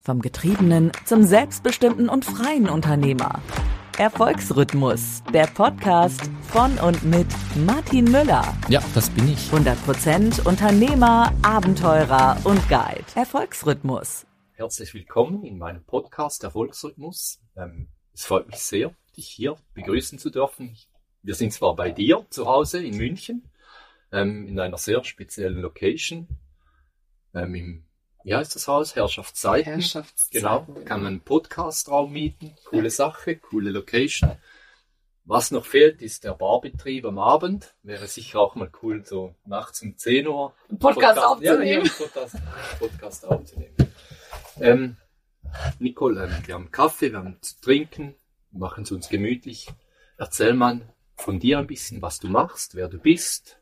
Vom Getriebenen zum selbstbestimmten und freien Unternehmer. Erfolgsrhythmus, der Podcast von und mit Martin Müller. Ja, das bin ich. 100% Unternehmer, Abenteurer und Guide. Erfolgsrhythmus. Herzlich willkommen in meinem Podcast Erfolgsrhythmus. Es freut mich sehr, dich hier begrüßen zu dürfen. Wir sind zwar bei dir zu Hause in München, in einer sehr speziellen Location, wie heißt das Haus? Herrschaftszeiten. Genau, kann man einen Podcastraum mieten. Coole Sache, coole Location. Was noch fehlt, ist der Barbetrieb am Abend. Wäre sicher auch mal cool, so nachts um 10 Uhr einen Podcast aufzunehmen. Ja, Podcast aufzunehmen. Nicole, wir haben Kaffee, wir haben zu trinken, wir machen es uns gemütlich. Erzähl mal von dir ein bisschen, was du machst, wer du bist,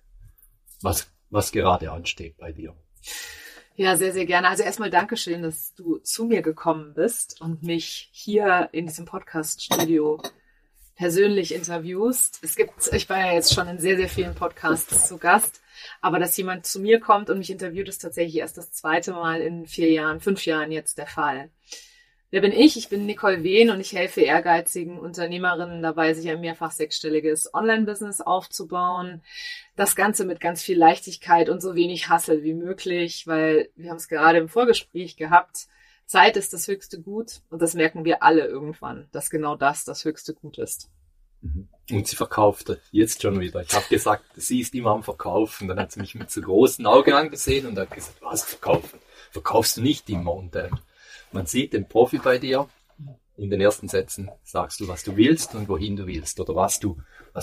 was gerade ansteht bei dir. Ja, sehr, sehr gerne. Also erstmal Dankeschön, dass du zu mir gekommen bist und mich hier in diesem Podcast-Studio persönlich interviewst. Ich war ja jetzt schon in sehr, sehr vielen Podcasts zu Gast, aber dass jemand zu mir kommt und mich interviewt, ist tatsächlich erst das zweite Mal in 5 Jahren jetzt der Fall. Wer bin ich? Ich bin Nicole Wehn und ich helfe ehrgeizigen Unternehmerinnen dabei, sich ein mehrfach sechsstelliges Online-Business aufzubauen. Das Ganze mit ganz viel Leichtigkeit und so wenig Hassel wie möglich, weil wir haben es gerade im Vorgespräch gehabt. Zeit ist das höchste Gut und das merken wir alle irgendwann, dass genau das höchste Gut ist. Und sie verkauft jetzt schon wieder. Ich habe gesagt, sie ist immer am Verkaufen. Dann hat sie mich mit so großen Augen angesehen und hat gesagt, was verkaufen? Verkaufst du nicht immer? Und man sieht den Profi bei dir. In den ersten Sätzen sagst du, was du willst und wohin du willst. Oder was du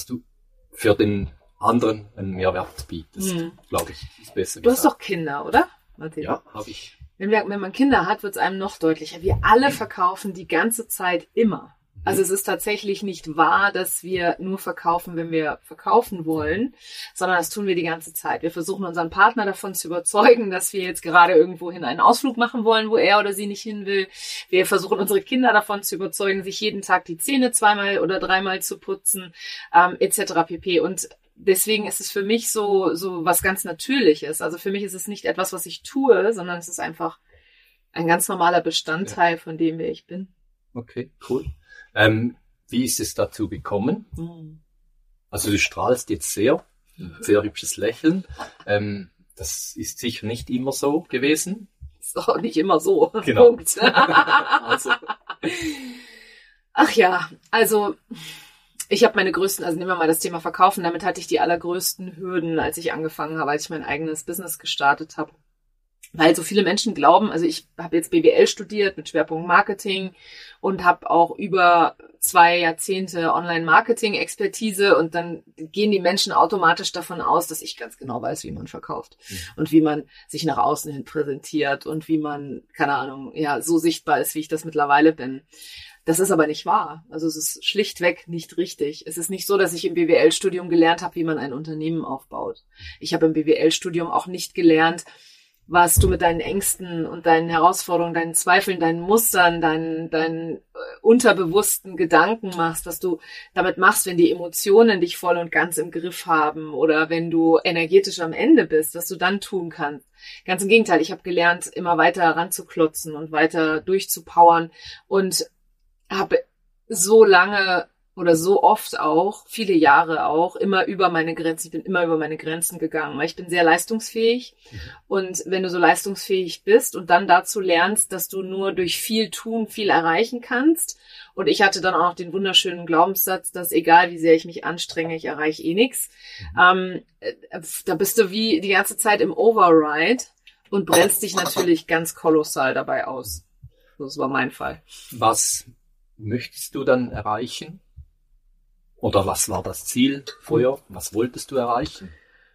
für den anderen einen Mehrwert bietest. Glaube ich, ist besser gesagt. Du hast doch Kinder, oder, Martin? Ja, habe ich. Wenn man Kinder hat, wird es einem noch deutlicher. Wir alle verkaufen die ganze Zeit immer. Also es ist tatsächlich nicht wahr, dass wir nur verkaufen, wenn wir verkaufen wollen, sondern das tun wir die ganze Zeit. Wir versuchen unseren Partner davon zu überzeugen, dass wir jetzt gerade irgendwohin einen Ausflug machen wollen, wo er oder sie nicht hin will. Wir versuchen unsere Kinder davon zu überzeugen, sich jeden Tag die Zähne 2-mal oder 3-mal zu putzen, etc. pp. Und deswegen ist es für mich so was ganz Natürliches. Also für mich ist es nicht etwas, was ich tue, sondern es ist einfach ein ganz normaler Bestandteil von dem, wer ich bin. Okay, cool. Wie ist es dazu gekommen? Also du strahlst jetzt sehr hübsches Lächeln. Das ist sicher nicht immer so gewesen. Ist auch nicht immer so. Genau. Punkt. Ach ja, also ich habe meine größten, also nehmen wir mal das Thema Verkaufen, damit hatte ich die allergrößten Hürden, als ich angefangen habe, als ich mein eigenes Business gestartet habe. Weil so viele Menschen glauben, also ich habe jetzt BWL studiert mit Schwerpunkt Marketing und habe auch über 2 Jahrzehnte Online-Marketing-Expertise und dann gehen die Menschen automatisch davon aus, dass ich ganz genau weiß, wie man verkauft und wie man sich nach außen hin präsentiert und wie man, keine Ahnung, ja, so sichtbar ist, wie ich das mittlerweile bin. Das ist aber nicht wahr. Also es ist schlichtweg nicht richtig. Es ist nicht so, dass ich im BWL-Studium gelernt habe, wie man ein Unternehmen aufbaut. Ich habe im BWL-Studium auch nicht gelernt, was du mit deinen Ängsten und deinen Herausforderungen, deinen Zweifeln, deinen Mustern, deinen unterbewussten Gedanken machst, was du damit machst, wenn die Emotionen dich voll und ganz im Griff haben oder wenn du energetisch am Ende bist, was du dann tun kannst. Ganz im Gegenteil, ich habe gelernt, immer weiter ranzuklotzen und weiter durchzupowern und habe so lange oder so oft auch, viele Jahre auch, immer über meine Grenzen, ich bin immer über meine Grenzen gegangen, weil ich bin sehr leistungsfähig und wenn du so leistungsfähig bist und dann dazu lernst, dass du nur durch viel tun, viel erreichen kannst und ich hatte dann auch noch den wunderschönen Glaubenssatz, dass egal wie sehr ich mich anstrenge, ich erreiche eh nichts, da bist du wie die ganze Zeit im Override und brennst dich natürlich ganz kolossal dabei aus. Das war mein Fall. Was möchtest du dann erreichen? Oder was war das Ziel früher? Was wolltest du erreichen?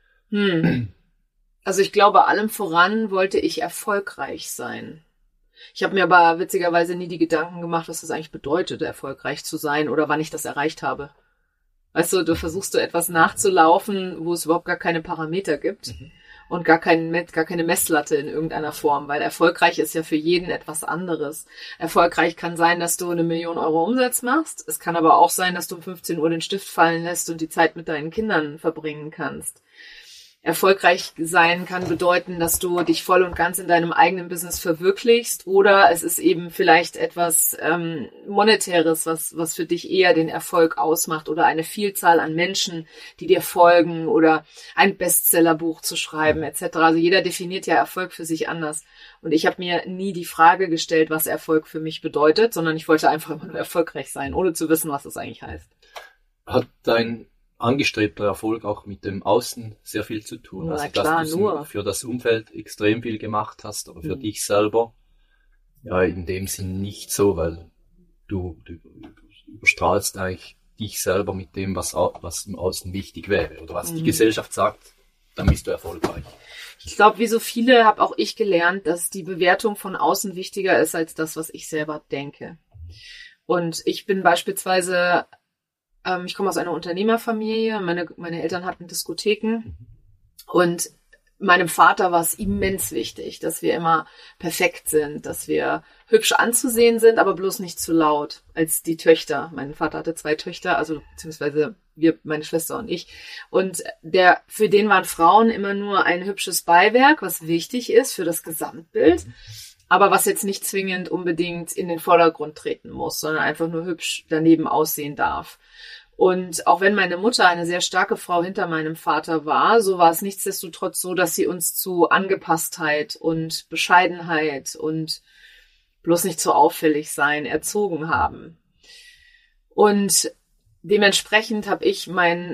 Also ich glaube, allem voran wollte ich erfolgreich sein. Ich habe mir aber witzigerweise nie die Gedanken gemacht, was das eigentlich bedeutet, erfolgreich zu sein oder wann ich das erreicht habe. Weißt du versuchst etwas nachzulaufen, wo es überhaupt gar keine Parameter gibt. Und gar keine Messlatte in irgendeiner Form, weil erfolgreich ist ja für jeden etwas anderes. Erfolgreich kann sein, dass du 1 Million Euro Umsatz machst. Es kann aber auch sein, dass du um 15 Uhr den Stift fallen lässt und die Zeit mit deinen Kindern verbringen kannst. Erfolgreich sein kann bedeuten, dass du dich voll und ganz in deinem eigenen Business verwirklichst, oder es ist eben vielleicht etwas Monetäres, was für dich eher den Erfolg ausmacht, oder eine Vielzahl an Menschen, die dir folgen, oder ein Bestsellerbuch zu schreiben etc. Also jeder definiert ja Erfolg für sich anders. Und ich habe mir nie die Frage gestellt, was Erfolg für mich bedeutet, sondern ich wollte einfach immer nur erfolgreich sein, ohne zu wissen, was das eigentlich heißt. Hat dein angestrebter Erfolg auch mit dem Außen sehr viel zu tun? Na klar, dass du nur. für das Umfeld extrem viel gemacht hast, aber für dich selber ja in dem Sinn nicht so, weil du überstrahlst eigentlich dich selber mit dem, was im Außen wichtig wäre oder was die Gesellschaft sagt, dann bist du erfolgreich. Ich glaube, wie so viele habe auch ich gelernt, dass die Bewertung von außen wichtiger ist als das, was ich selber denke. Und ich bin beispielsweise ich komme aus einer Unternehmerfamilie. Meine Eltern hatten Diskotheken. Und meinem Vater war es immens wichtig, dass wir immer perfekt sind, dass wir hübsch anzusehen sind, aber bloß nicht zu laut als die Töchter. Mein Vater hatte 2 Töchter, also beziehungsweise wir, meine Schwester und ich. Und für den waren Frauen immer nur ein hübsches Beiwerk, was wichtig ist für das Gesamtbild, aber was jetzt nicht zwingend unbedingt in den Vordergrund treten muss, sondern einfach nur hübsch daneben aussehen darf. Und auch wenn meine Mutter eine sehr starke Frau hinter meinem Vater war, so war es nichtsdestotrotz so, dass sie uns zu Angepasstheit und Bescheidenheit und bloß nicht so auffällig sein erzogen haben. Und dementsprechend habe ich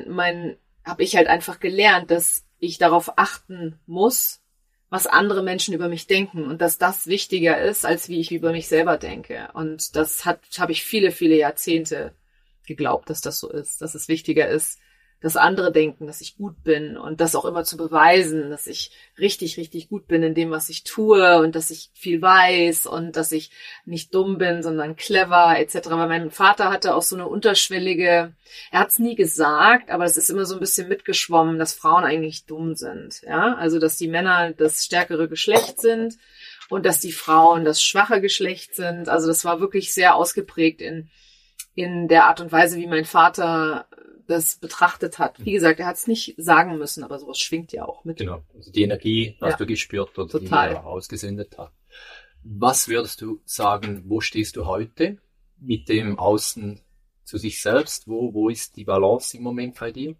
halt einfach gelernt, dass ich darauf achten muss, was andere Menschen über mich denken und dass das wichtiger ist, als wie ich über mich selber denke. Und das habe ich viele, viele Jahrzehnte geglaubt, dass das so ist, dass es wichtiger ist, dass andere denken, dass ich gut bin und das auch immer zu beweisen, dass ich richtig, richtig gut bin in dem, was ich tue und dass ich viel weiß und dass ich nicht dumm bin, sondern clever etc. Weil mein Vater hatte auch so eine unterschwellige, er hat es nie gesagt, aber es ist immer so ein bisschen mitgeschwommen, dass Frauen eigentlich dumm sind. Ja, also dass die Männer das stärkere Geschlecht sind und dass die Frauen das schwache Geschlecht sind. Also das war wirklich sehr ausgeprägt in der Art und Weise, wie mein Vater das betrachtet hat. Wie gesagt, er hat es nicht sagen müssen, aber sowas schwingt ja auch mit. Genau, also die Energie hast du gespürt oder total. Die er ausgesendet hat. Was würdest du sagen, wo stehst du heute mit dem Außen zu sich selbst? Wo ist die Balance im Moment bei dir?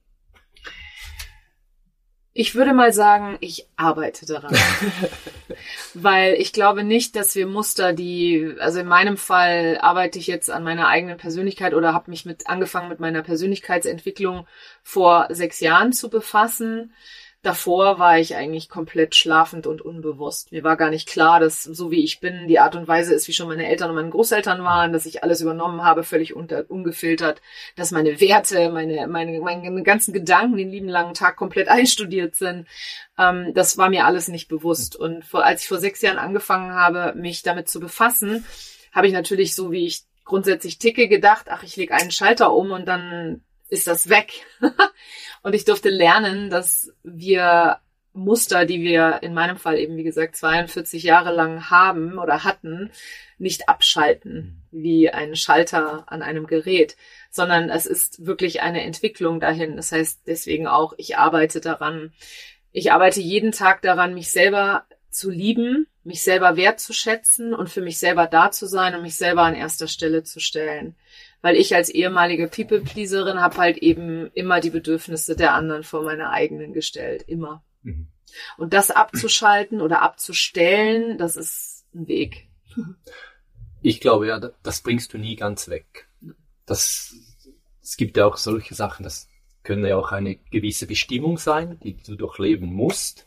Ich würde mal sagen, ich arbeite daran. Weil ich glaube nicht, dass wir Muster, also in meinem Fall arbeite ich jetzt an meiner eigenen Persönlichkeit oder habe mich angefangen mit meiner Persönlichkeitsentwicklung vor 6 Jahren zu befassen. Davor war ich eigentlich komplett schlafend und unbewusst. Mir war gar nicht klar, dass so wie ich bin, die Art und Weise ist, wie schon meine Eltern und meine Großeltern waren, dass ich alles übernommen habe, völlig ungefiltert, dass meine Werte, meine ganzen Gedanken den lieben langen Tag komplett einstudiert sind. Das war mir alles nicht bewusst. Und als ich vor 6 Jahren angefangen habe, mich damit zu befassen, habe ich natürlich, so wie ich grundsätzlich ticke, gedacht, ich lege einen Schalter um und dann ist das weg. Und ich durfte lernen, dass wir Muster, die wir in meinem Fall eben, wie gesagt, 42 Jahre lang haben oder hatten, nicht abschalten wie ein Schalter an einem Gerät, sondern es ist wirklich eine Entwicklung dahin. Das heißt deswegen auch, ich arbeite daran. Ich arbeite jeden Tag daran, mich selber zu lieben, mich selber wertzuschätzen und für mich selber da zu sein und mich selber an erster Stelle zu stellen. Weil ich als ehemalige People-Pleaserin habe halt eben immer die Bedürfnisse der anderen vor meine eigenen gestellt. Immer. Mhm. Und das abzuschalten oder abzustellen, das ist ein Weg. Ich glaube ja, das bringst du nie ganz weg. Es gibt ja auch solche Sachen, das können ja auch eine gewisse Bestimmung sein, die du durchleben musst,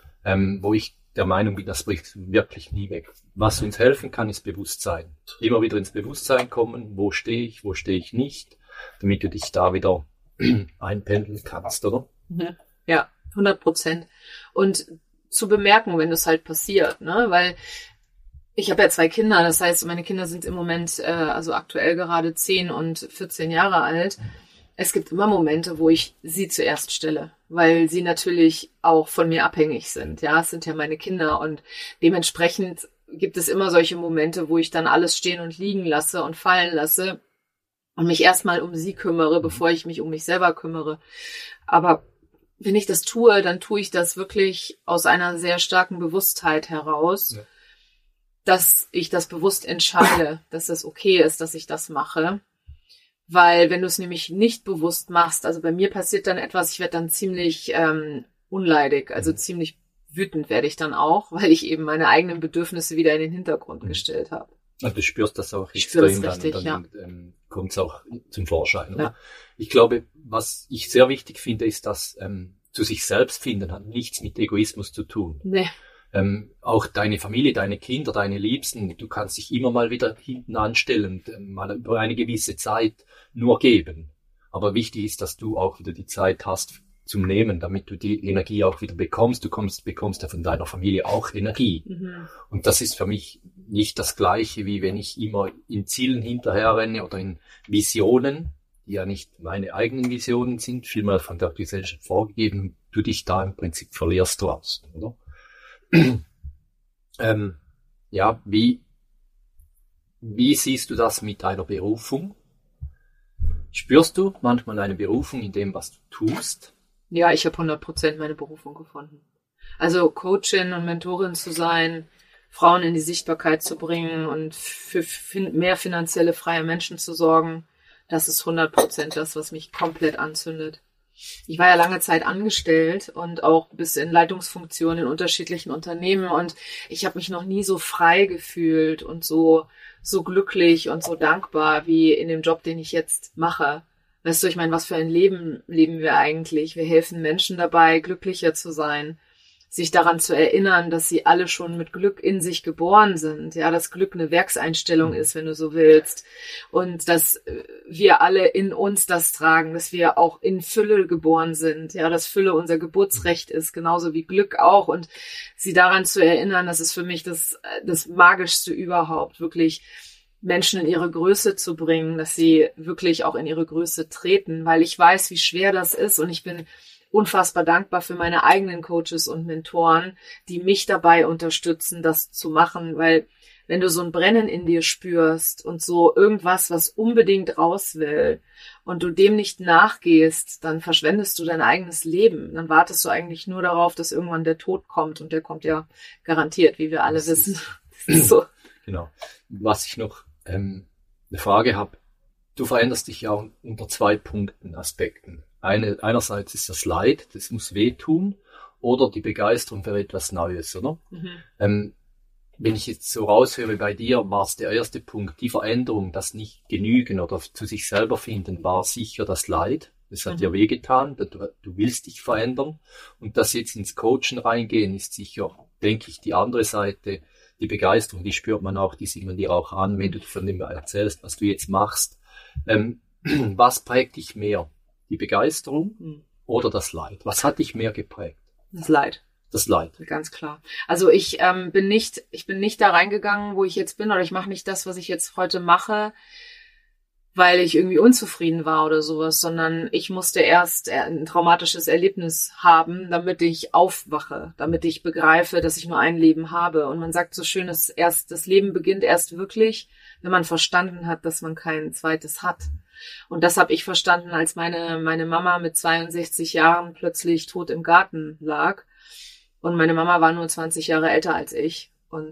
wo ich der Meinung bin, das bringst du wirklich nie weg. Was uns helfen kann, ist Bewusstsein. Immer wieder ins Bewusstsein kommen, wo stehe ich nicht, damit du dich da wieder einpendeln kannst, oder? Ja, 100%. Und zu bemerken, wenn das halt passiert, ne, weil ich habe ja 2 Kinder, das heißt, meine Kinder sind im Moment, also aktuell gerade 10 und 14 Jahre alt. Es gibt immer Momente, wo ich sie zuerst stelle, weil sie natürlich auch von mir abhängig sind. Ja, es sind ja meine Kinder und dementsprechend gibt es immer solche Momente, wo ich dann alles stehen und liegen lasse und fallen lasse und mich erstmal um sie kümmere, bevor ich mich um mich selber kümmere. Aber wenn ich das tue, dann tue ich das wirklich aus einer sehr starken Bewusstheit heraus, dass ich das bewusst entscheide, dass es okay ist, dass ich das mache. Weil wenn du es nämlich nicht bewusst machst, also bei mir passiert dann etwas, ich werde dann ziemlich unleidig, also ziemlich wütend werde ich dann auch, weil ich eben meine eigenen Bedürfnisse wieder in den Hintergrund gestellt habe. Also du spürst das auch Ich spüre das extrem, richtig, dann kommt es auch zum Vorschein. Oder? Ja. Ich glaube, was ich sehr wichtig finde, ist, dass zu sich selbst finden hat nichts mit Egoismus zu tun. Nee. Auch deine Familie, deine Kinder, deine Liebsten, du kannst dich immer mal wieder hinten anstellen und mal über eine gewisse Zeit nur geben. Aber wichtig ist, dass du auch wieder die Zeit hast zum Nehmen, damit du die Energie auch wieder bekommst. Du bekommst ja von deiner Familie auch Energie. Mhm. Und das ist für mich nicht das Gleiche, wie wenn ich immer in Zielen hinterherrenne oder in Visionen, die ja nicht meine eigenen Visionen sind, vielmehr von der Gesellschaft vorgegeben, du dich da im Prinzip verlierst draußen, oder? Ja, wie siehst du das mit deiner Berufung? Spürst du manchmal eine Berufung in dem, was du tust? Ja, ich habe 100% meine Berufung gefunden. Also Coachin und Mentorin zu sein, Frauen in die Sichtbarkeit zu bringen und für mehr finanzielle freie Menschen zu sorgen, das ist 100% das, was mich komplett anzündet. Ich war ja lange Zeit angestellt und auch bis in Leitungsfunktionen in unterschiedlichen Unternehmen und ich habe mich noch nie so frei gefühlt und so glücklich und so dankbar wie in dem Job, den ich jetzt mache. Weißt du, ich meine, was für ein Leben leben wir eigentlich? Wir helfen Menschen dabei, glücklicher zu sein, sich daran zu erinnern, dass sie alle schon mit Glück in sich geboren sind. Ja, dass Glück eine Werkseinstellung ist, wenn du so willst. Und dass wir alle in uns das tragen, dass wir auch in Fülle geboren sind. Ja, dass Fülle unser Geburtsrecht ist, genauso wie Glück auch. Und sie daran zu erinnern, das ist für mich das Magischste überhaupt, wirklich Menschen in ihre Größe zu bringen, dass sie wirklich auch in ihre Größe treten, weil ich weiß, wie schwer das ist und ich bin unfassbar dankbar für meine eigenen Coaches und Mentoren, die mich dabei unterstützen, das zu machen, weil wenn du so ein Brennen in dir spürst und so irgendwas, was unbedingt raus will und du dem nicht nachgehst, dann verschwendest du dein eigenes Leben. Dann wartest du eigentlich nur darauf, dass irgendwann der Tod kommt und der kommt ja garantiert, wie wir alle wissen. Das ist so. Genau. Was ich noch eine Frage habe, du veränderst dich ja unter 2 Aspekten. Einerseits ist das Leid, das muss wehtun, oder die Begeisterung für etwas Neues, oder? Mhm. Wenn ich jetzt so raushöre bei dir, war es der erste Punkt, die Veränderung, das nicht genügen oder zu sich selber finden, war sicher das Leid. Das hat dir wehgetan, du willst dich verändern. Und das jetzt ins Coachen reingehen, ist sicher, denke ich, die andere Seite. Die Begeisterung, die spürt man auch, die sieht man dir auch an, wenn du von dem erzählst, was du jetzt machst. Was prägt dich mehr? Die Begeisterung oder das Leid? Was hat dich mehr geprägt? Das Leid. Das Leid. Ganz klar. Also ich bin nicht da reingegangen, wo ich jetzt bin, oder ich mache nicht das, was ich jetzt heute mache, weil ich irgendwie unzufrieden war oder sowas, sondern ich musste erst ein traumatisches Erlebnis haben, damit ich aufwache, damit ich begreife, dass ich nur ein Leben habe. Und man sagt so schön, das Leben beginnt erst wirklich, wenn man verstanden hat, dass man kein zweites hat. Und das habe ich verstanden, als meine Mama mit 62 Jahren plötzlich tot im Garten lag. Und meine Mama war nur 20 Jahre älter als ich.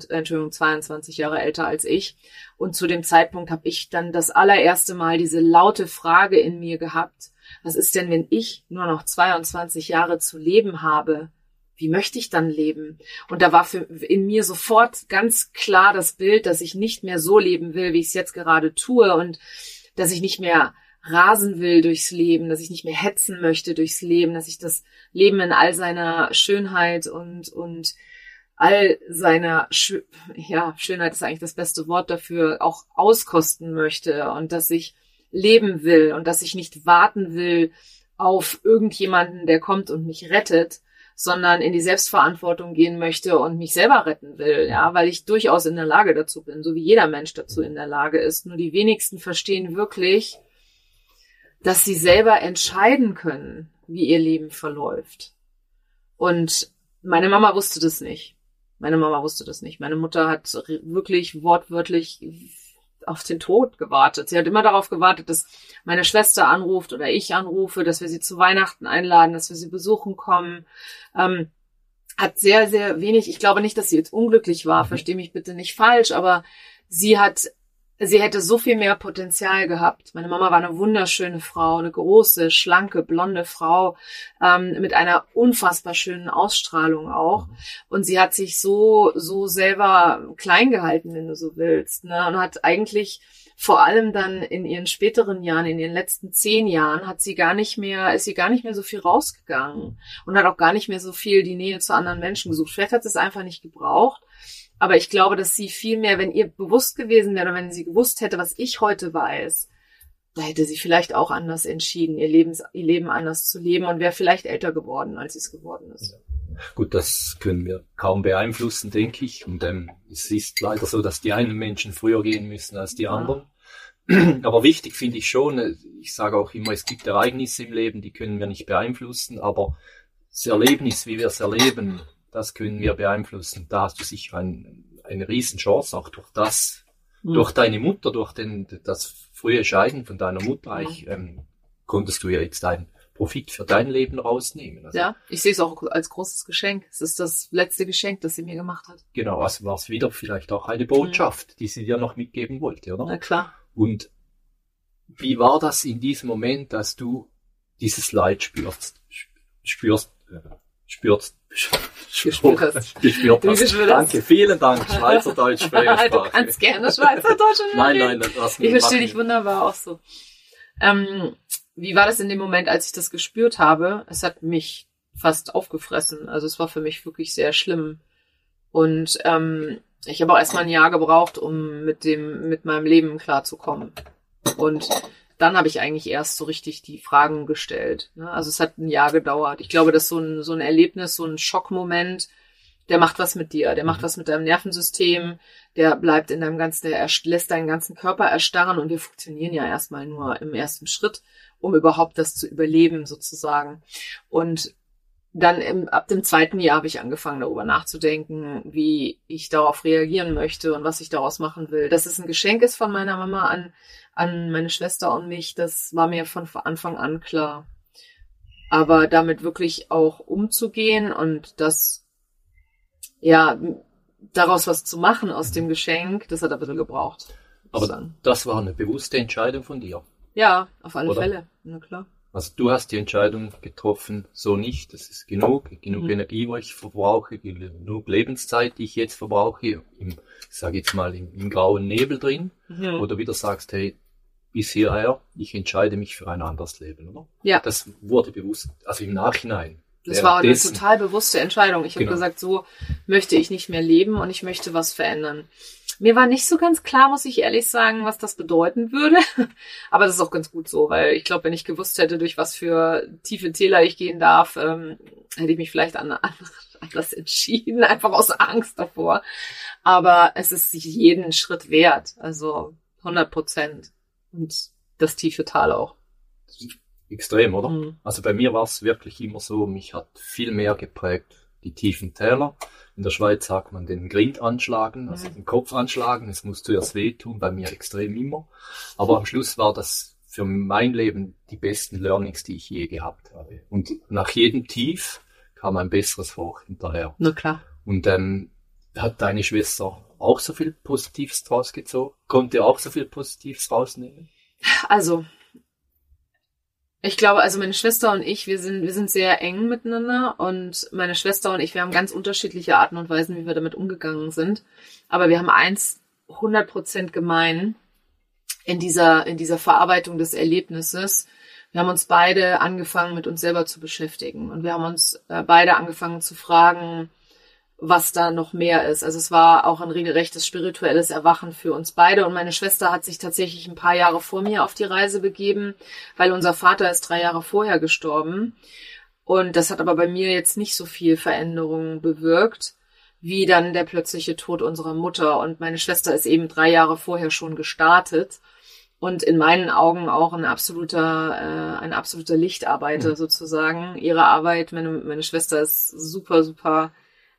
22 Jahre älter als ich. Und zu dem Zeitpunkt habe ich dann das allererste Mal diese laute Frage in mir gehabt. Was ist denn, wenn ich nur noch 22 Jahre zu leben habe? Wie möchte ich dann leben? Und da war in mir sofort ganz klar das Bild, dass ich nicht mehr so leben will, wie ich es jetzt gerade tue und dass ich nicht mehr rasen will durchs Leben, dass ich nicht mehr hetzen möchte durchs Leben, dass ich das Leben in all seiner Schönheit und all seiner Schönheit ist eigentlich das beste Wort dafür, auch auskosten möchte und dass ich leben will und dass ich nicht warten will auf irgendjemanden, der kommt und mich rettet, sondern in die Selbstverantwortung gehen möchte und mich selber retten will, ja, weil ich durchaus in der Lage dazu bin, so wie jeder Mensch dazu in der Lage ist. Nur die wenigsten verstehen wirklich, dass sie selber entscheiden können, wie ihr Leben verläuft. Und meine Mama wusste das nicht. Meine Mutter hat wirklich wortwörtlich auf den Tod gewartet. Sie hat immer darauf gewartet, dass meine Schwester anruft oder ich anrufe, dass wir sie zu Weihnachten einladen, dass wir sie besuchen kommen. Hat sehr, sehr wenig, ich glaube nicht, dass sie jetzt unglücklich war, verstehe mich bitte nicht falsch, aber sie hätte so viel mehr Potenzial gehabt. Meine Mama war eine wunderschöne Frau, eine große, schlanke, blonde Frau, mit einer unfassbar schönen Ausstrahlung auch. Und sie hat sich so selber klein gehalten, wenn du so willst, ne? Und hat eigentlich vor allem dann in ihren späteren Jahren, in ihren letzten 10 Jahren, ist sie gar nicht mehr so viel rausgegangen und hat auch gar nicht mehr so viel die Nähe zu anderen Menschen gesucht. Vielleicht hat sie es einfach nicht gebraucht. Aber ich glaube, dass sie viel mehr, wenn ihr bewusst gewesen wäre oder wenn sie gewusst hätte, was ich heute weiß, da hätte sie vielleicht auch anders entschieden, ihr Leben anders zu leben und wäre vielleicht älter geworden, als sie es geworden ist. Gut, das können wir kaum beeinflussen, denke ich. Und es ist leider so, dass die einen Menschen früher gehen müssen als die anderen. Aber wichtig finde ich schon, ich sage auch immer, es gibt Ereignisse im Leben, die können wir nicht beeinflussen, aber das Erlebnis, wie wir es erleben, das können wir beeinflussen. Da hast du sicher eine Riesenchance, auch durch deine Mutter, durch das frühe Scheiden von deiner Mutter, konntest du ja jetzt einen Profit für dein Leben rausnehmen. Also, ja, ich sehe es auch als großes Geschenk. Es ist das letzte Geschenk, das sie mir gemacht hat. Genau, also war es wieder vielleicht auch eine Botschaft, die sie dir noch mitgeben wollte, oder? Na klar. Und wie war das in diesem Moment, dass du dieses Leid gespürt hast? Danke, vielen Dank. Schweizerdeutsch, Schweizer Du kannst gerne Schweizerdeutsch. Nein, ich verstehe dich wunderbar auch so. Wie war das in dem Moment, als ich das gespürt habe? Es hat mich fast aufgefressen. Also es war für mich wirklich sehr schlimm. Und ich habe auch erstmal ein Jahr gebraucht, um mit meinem Leben klarzukommen. Und dann habe ich eigentlich erst so richtig die Fragen gestellt. Also es hat ein Jahr gedauert. Ich glaube, dass so ein Erlebnis, so ein Schockmoment, der macht was mit dir, der macht was mit deinem Nervensystem, der bleibt in deinem ganzen, der lässt deinen ganzen Körper erstarren und wir funktionieren ja erstmal nur im ersten Schritt, um überhaupt das zu überleben sozusagen. Und dann ab dem 2. Jahr habe ich angefangen, darüber nachzudenken, wie ich darauf reagieren möchte und was ich daraus machen will. Dass es ein Geschenk ist von meiner Mama an meine Schwester und mich, das war mir von Anfang an klar. Aber damit wirklich auch umzugehen und daraus was zu machen aus dem Geschenk, das hat ein bisschen gebraucht. Aber das war eine bewusste Entscheidung von dir. Ja, auf alle Fälle, na klar. Also du hast die Entscheidung getroffen, so nicht, das ist genug Energie, wo ich verbrauche, genug Lebenszeit, die ich jetzt verbrauche, ich sage jetzt mal im grauen Nebel drin, oder wieder sagst, hey, bis hierher, ich entscheide mich für ein anderes Leben, oder? Ja. Das wurde bewusst, also im Nachhinein. Das war eine total bewusste Entscheidung. Ich habe gesagt, so möchte ich nicht mehr leben und ich möchte was verändern. Mir war nicht so ganz klar, muss ich ehrlich sagen, was das bedeuten würde. Aber das ist auch ganz gut so, weil ich glaube, wenn ich gewusst hätte, durch was für tiefe Täler ich gehen darf, hätte ich mich vielleicht anders entschieden, einfach aus Angst davor. Aber es ist sich jeden Schritt wert, also 100%. Und das tiefe Tal auch. Extrem, oder? Also bei mir war es wirklich immer so, mich hat viel mehr geprägt die tiefen Täler. In der Schweiz sagt man den Grind anschlagen, also den Kopf anschlagen. Es muss zuerst wehtun, bei mir extrem immer. Aber am Schluss war das für mein Leben die besten Learnings, die ich je gehabt habe. Und nach jedem Tief kam ein besseres Hoch hinterher. Na klar. Und hat deine Schwester auch so viel Positives draus gezogen? Konnte auch so viel Positives rausnehmen? Also, ich glaube, also meine Schwester und ich, wir sind sehr eng miteinander und meine Schwester und ich, wir haben ganz unterschiedliche Arten und Weisen, wie wir damit umgegangen sind. Aber wir haben 100% gemein in dieser Verarbeitung des Erlebnisses. Wir haben uns beide angefangen, mit uns selber zu beschäftigen und wir haben uns beide angefangen zu fragen, was da noch mehr ist. Also es war auch ein regelrechtes spirituelles Erwachen für uns beide. Und meine Schwester hat sich tatsächlich ein paar Jahre vor mir auf die Reise begeben, weil unser Vater ist 3 Jahre vorher gestorben. Und das hat aber bei mir jetzt nicht so viel Veränderung bewirkt, wie dann der plötzliche Tod unserer Mutter. Und meine Schwester ist eben 3 Jahre vorher schon gestartet. Und in meinen Augen auch ein absoluter Lichtarbeiter sozusagen. Ihre Arbeit, meine Schwester ist super, super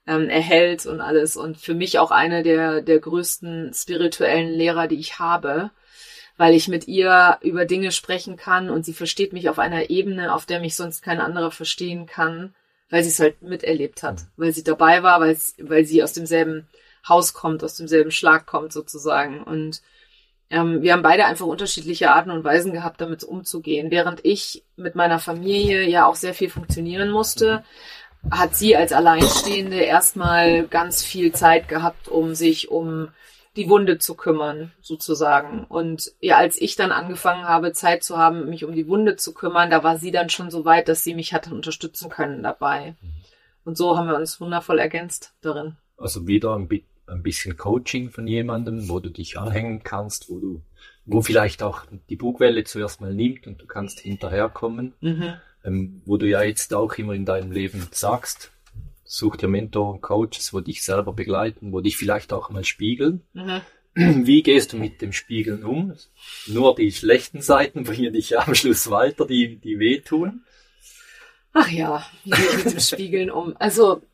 erhält und alles. Und für mich auch eine der größten spirituellen Lehrer, die ich habe, weil ich mit ihr über Dinge sprechen kann und sie versteht mich auf einer Ebene, auf der mich sonst kein anderer verstehen kann, weil sie es halt miterlebt hat, weil sie dabei war, weil sie aus demselben Haus kommt, aus demselben Schlag kommt sozusagen. Und wir haben beide einfach unterschiedliche Arten und Weisen gehabt, damit umzugehen. Während ich mit meiner Familie ja auch sehr viel funktionieren musste, hat sie als Alleinstehende erstmal ganz viel Zeit gehabt, um sich um die Wunde zu kümmern, sozusagen. Und ja, als ich dann angefangen habe, Zeit zu haben, mich um die Wunde zu kümmern, da war sie dann schon so weit, dass sie mich hatte unterstützen können dabei. Und so haben wir uns wundervoll ergänzt darin. Also wieder ein bisschen Coaching von jemandem, wo du dich anhängen kannst, wo vielleicht auch die Bugwelle zuerst mal nimmt und du kannst hinterherkommen. Wo du ja jetzt auch immer in deinem Leben sagst, such dir Mentoren, Coaches, wo dich selber begleiten, wo dich vielleicht auch mal spiegeln. Wie gehst du mit dem Spiegeln um? Nur die schlechten Seiten bringen dich ja am Schluss weiter, die wehtun. Ach ja, wie gehe ich mit dem Spiegeln um? Also,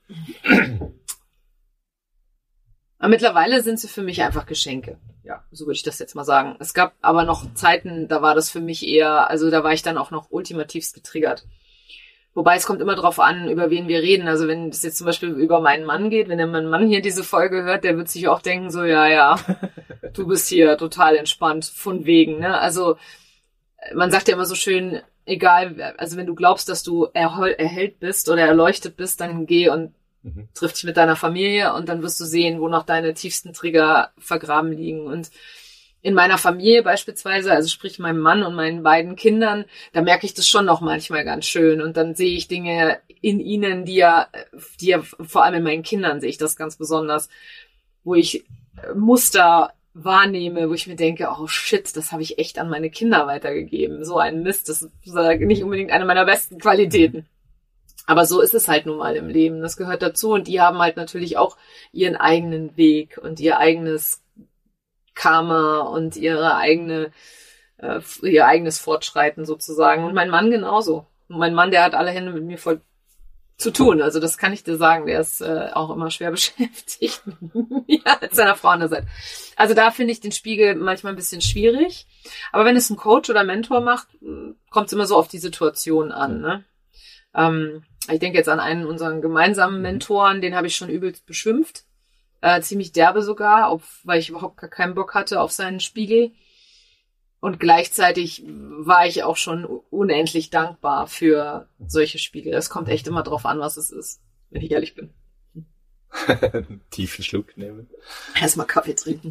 mittlerweile sind sie für mich einfach Geschenke. Ja, so würde ich das jetzt mal sagen. Es gab aber noch Zeiten, da war das für mich eher, also da war ich dann auch noch ultimativst getriggert. Wobei es kommt immer drauf an, über wen wir reden. Also wenn es jetzt zum Beispiel über meinen Mann geht, wenn mein Mann hier diese Folge hört, der wird sich auch denken, so, ja, du bist hier total entspannt, von wegen, ne? Also man sagt ja immer so schön, egal, also wenn du glaubst, dass du erhellt bist oder erleuchtet bist, dann geh und triff dich mit deiner Familie und dann wirst du sehen, wo noch deine tiefsten Trigger vergraben liegen. Und in meiner Familie beispielsweise, also sprich meinem Mann und meinen beiden Kindern, da merke ich das schon noch manchmal ganz schön. Und dann sehe ich Dinge in ihnen, die ja vor allem in meinen Kindern sehe ich das ganz besonders, wo ich Muster wahrnehme, wo ich mir denke, oh shit, das habe ich echt an meine Kinder weitergegeben. So ein Mist, das ist nicht unbedingt eine meiner besten Qualitäten. Aber so ist es halt nun mal im Leben. Das gehört dazu. Und die haben halt natürlich auch ihren eigenen Weg und ihr eigenes Karma und ihr eigenes Fortschreiten sozusagen. Und mein Mann genauso. Und mein Mann, der hat alle Hände mit mir voll zu tun. Also das kann ich dir sagen. Der ist auch immer schwer beschäftigt mit mir als seiner Frau an der Seite. Also da finde ich den Spiegel manchmal ein bisschen schwierig. Aber wenn es ein Coach oder Mentor macht, kommt es immer so auf die Situation an, ne? Ich denke jetzt an einen unserer gemeinsamen Mentoren, den habe ich schon übelst beschimpft. Ziemlich derbe sogar, weil ich überhaupt gar keinen Bock hatte auf seinen Spiegel. Und gleichzeitig war ich auch schon unendlich dankbar für solche Spiegel. Es kommt echt immer drauf an, was es ist, wenn ich ehrlich bin. Tiefen Schluck nehmen. Erstmal Kaffee trinken.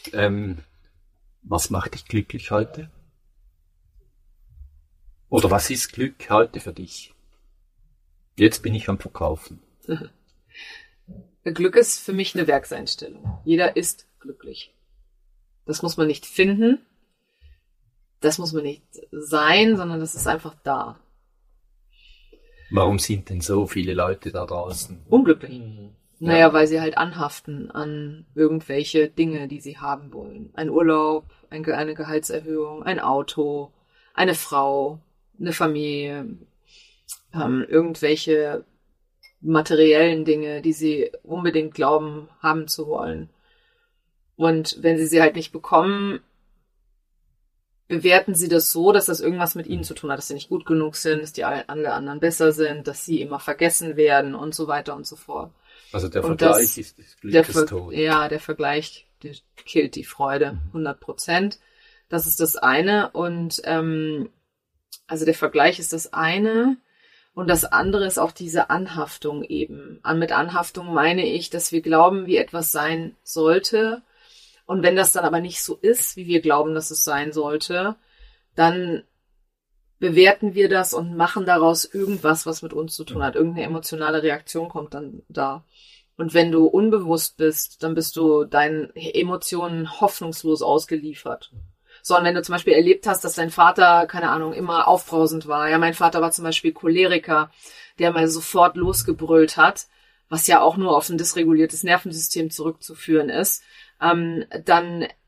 Was macht dich glücklich heute? Oder was ist Glück heute für dich? Jetzt bin ich am Verkaufen. Glück ist für mich eine Werkseinstellung. Jeder ist glücklich. Das muss man nicht finden. Das muss man nicht sein, sondern das ist einfach da. Warum sind denn so viele Leute da draußen unglücklich? Naja, weil sie halt anhaften an irgendwelche Dinge, die sie haben wollen. Ein Urlaub, eine Gehaltserhöhung, ein Auto, eine Frau, eine Familie, irgendwelche materiellen Dinge, die sie unbedingt glauben, haben zu wollen. Und wenn sie halt nicht bekommen, bewerten sie das so, dass das irgendwas mit ihnen zu tun hat, dass sie nicht gut genug sind, dass alle anderen besser sind, dass sie immer vergessen werden und so weiter und so fort. Also der Vergleich ist das Glückestod. Ja, der Vergleich, der killt die Freude, 100%. Das ist das eine. Und also der Vergleich ist das eine. Und das andere ist auch diese Anhaftung eben. Mit Anhaftung meine ich, dass wir glauben, wie etwas sein sollte. Und wenn das dann aber nicht so ist, wie wir glauben, dass es sein sollte, dann bewerten wir das und machen daraus irgendwas, was mit uns zu tun hat. Irgendeine emotionale Reaktion kommt dann da. Und wenn du unbewusst bist, dann bist du deinen Emotionen hoffnungslos ausgeliefert. So, und wenn du zum Beispiel erlebt hast, dass dein Vater, keine Ahnung, immer aufbrausend war. Ja, mein Vater war zum Beispiel Choleriker, der mal sofort losgebrüllt hat, was ja auch nur auf ein dysreguliertes Nervensystem zurückzuführen ist. Dann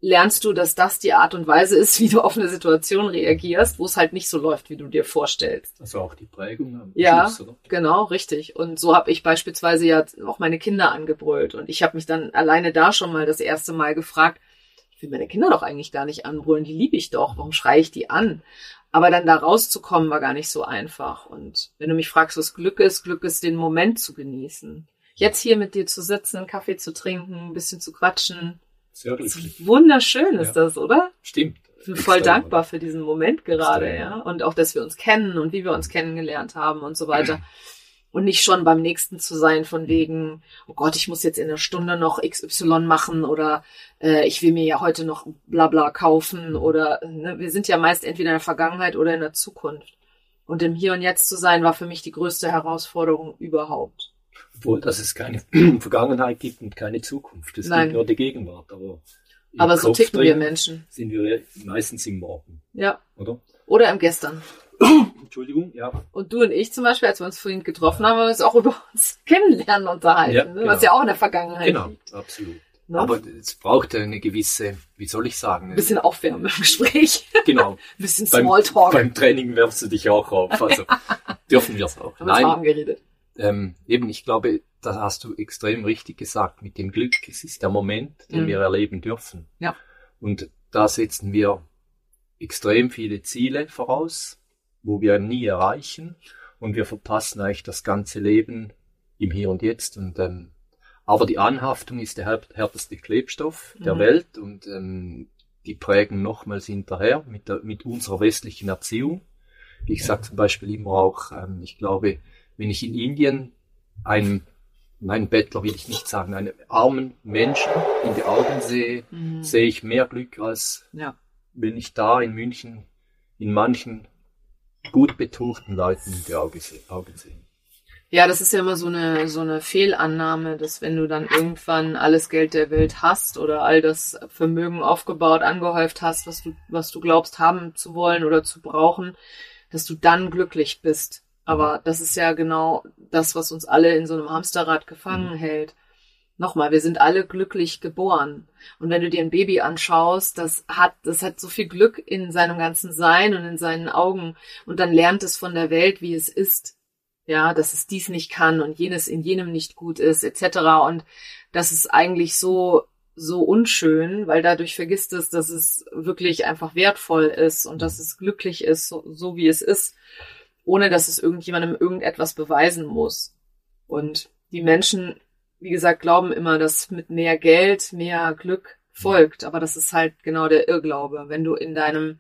lernst du, dass das die Art und Weise ist, wie du auf eine Situation reagierst, wo es halt nicht so läuft, wie du dir vorstellst. Also auch die Prägung am Ja, Schluss, oder? genau, richtig. Und so habe ich beispielsweise ja auch meine Kinder angebrüllt. Und ich habe mich dann alleine da schon mal das erste Mal gefragt, ich will meine Kinder doch eigentlich gar nicht anbrüllen, die liebe ich doch, warum schreie ich die an? Aber dann da rauszukommen, war gar nicht so einfach. Und wenn du mich fragst, was Glück ist, den Moment zu genießen. Jetzt hier mit dir zu sitzen, einen Kaffee zu trinken, ein bisschen zu quatschen. Sehr glücklich. Wunderschön ist das, oder? Stimmt. Ich bin voll Extrem, dankbar oder? für diesen Moment gerade, Extrem. ja. Und auch, dass wir uns kennen und wie wir uns kennengelernt haben und so weiter. Und nicht schon beim Nächsten zu sein von wegen, oh Gott, ich muss jetzt in einer Stunde noch XY machen oder ich will mir ja heute noch Blabla kaufen oder ne, wir sind ja meist entweder in der Vergangenheit oder in der Zukunft. Und im Hier und Jetzt zu sein, war für mich die größte Herausforderung überhaupt. Obwohl, dass es keine Vergangenheit gibt und keine Zukunft. Es Nein. gibt nur die Gegenwart. Aber Aber so Kopf ticken wir drin Menschen. Sind wir meistens im Morgen, Ja. oder? Oder im Gestern. Entschuldigung, ja. Und du und ich zum Beispiel, als wir uns vorhin getroffen haben, haben wir uns auch über uns kennenlernen unterhalten, Ja, ne? genau. Was ja auch in der Vergangenheit Genau, liegt. absolut. Ne? Aber es braucht eine gewisse, wie soll ich sagen? Ein bisschen Aufwärmen im Gespräch. Genau. Ein bisschen Beim Smalltalk. Beim Training wärmst du dich auch auf. Also dürfen wir es auch. Haben wir warm geredet. Eben, ich glaube, da hast du extrem richtig gesagt mit dem Glück. Es ist der Moment, den wir erleben dürfen. Ja. Und da setzen wir extrem viele Ziele voraus, wo wir nie erreichen. Und wir verpassen eigentlich das ganze Leben im Hier und Jetzt. Und aber die Anhaftung ist der härteste Klebstoff der Welt. Und die prägen nochmals hinterher mit unserer westlichen Erziehung. Ich sage zum Beispiel immer auch, ich glaube, wenn ich in Indien einen Bettler will ich nicht sagen, einen armen Menschen in die Augen sehe, sehe ich mehr Glück, als wenn ich da in München in manchen gut betuchten Leuten in die Augen sehe. Ja, das ist ja immer so eine Fehlannahme, dass wenn du dann irgendwann alles Geld der Welt hast oder all das Vermögen aufgebaut, angehäuft hast, was du glaubst haben zu wollen oder zu brauchen, dass du dann glücklich bist. Aber das ist ja genau das, was uns alle in so einem Hamsterrad gefangen hält. Nochmal, wir sind alle glücklich geboren. Und wenn du dir ein Baby anschaust, das hat so viel Glück in seinem ganzen Sein und in seinen Augen. Und dann lernt es von der Welt, wie es ist. Ja, dass es dies nicht kann und jenes in jenem nicht gut ist, etc. Und das ist eigentlich so unschön, weil dadurch vergisst es, dass es wirklich einfach wertvoll ist und dass es glücklich ist, so wie es ist, ohne dass es irgendjemandem irgendetwas beweisen muss. Und die Menschen, wie gesagt, glauben immer, dass mit mehr Geld mehr Glück folgt. Aber das ist halt genau der Irrglaube. Wenn du in allem,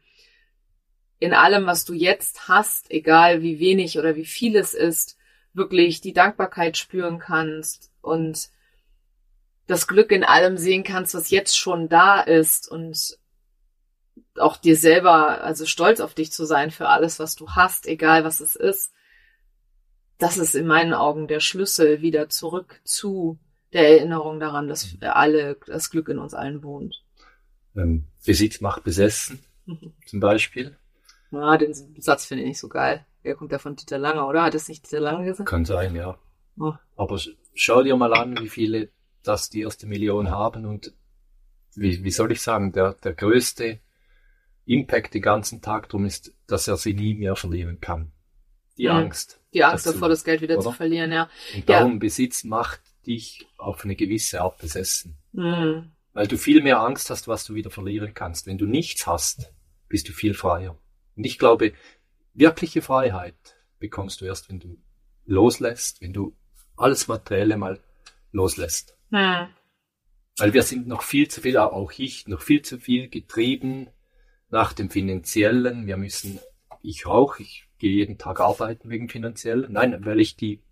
was du jetzt hast, egal wie wenig oder wie viel es ist, wirklich die Dankbarkeit spüren kannst und das Glück in allem sehen kannst, was jetzt schon da ist und auch dir selber, also stolz auf dich zu sein für alles, was du hast, egal was es ist, das ist in meinen Augen der Schlüssel wieder zurück zu der Erinnerung daran, dass das Glück in uns allen wohnt. Besitz macht besessen, zum Beispiel. Ja, den Satz finde ich nicht so geil. Der kommt ja von Dieter Lange, oder? Hat es nicht Dieter Lange gesagt? Kann sein, ja. Oh. Aber schau dir mal an, wie viele das die erste Million haben und wie soll ich sagen, der größte Impact den ganzen Tag drum ist, dass er sie nie mehr verlieren kann. Die Angst. Die Angst dazu, davor, das Geld wieder oder? zu verlieren, ja. Und darum Besitz macht dich auf eine gewisse Art besessen. Mhm. Weil du viel mehr Angst hast, was du wieder verlieren kannst. Wenn du nichts hast, bist du viel freier. Und ich glaube, wirkliche Freiheit bekommst du erst, wenn du loslässt, wenn du alles Materielle mal loslässt. Mhm. Weil wir sind noch viel zu viel, auch ich, noch viel zu viel getrieben nach dem Finanziellen. Ich gehe jeden Tag arbeiten wegen Finanziellen. Nein, weil ich die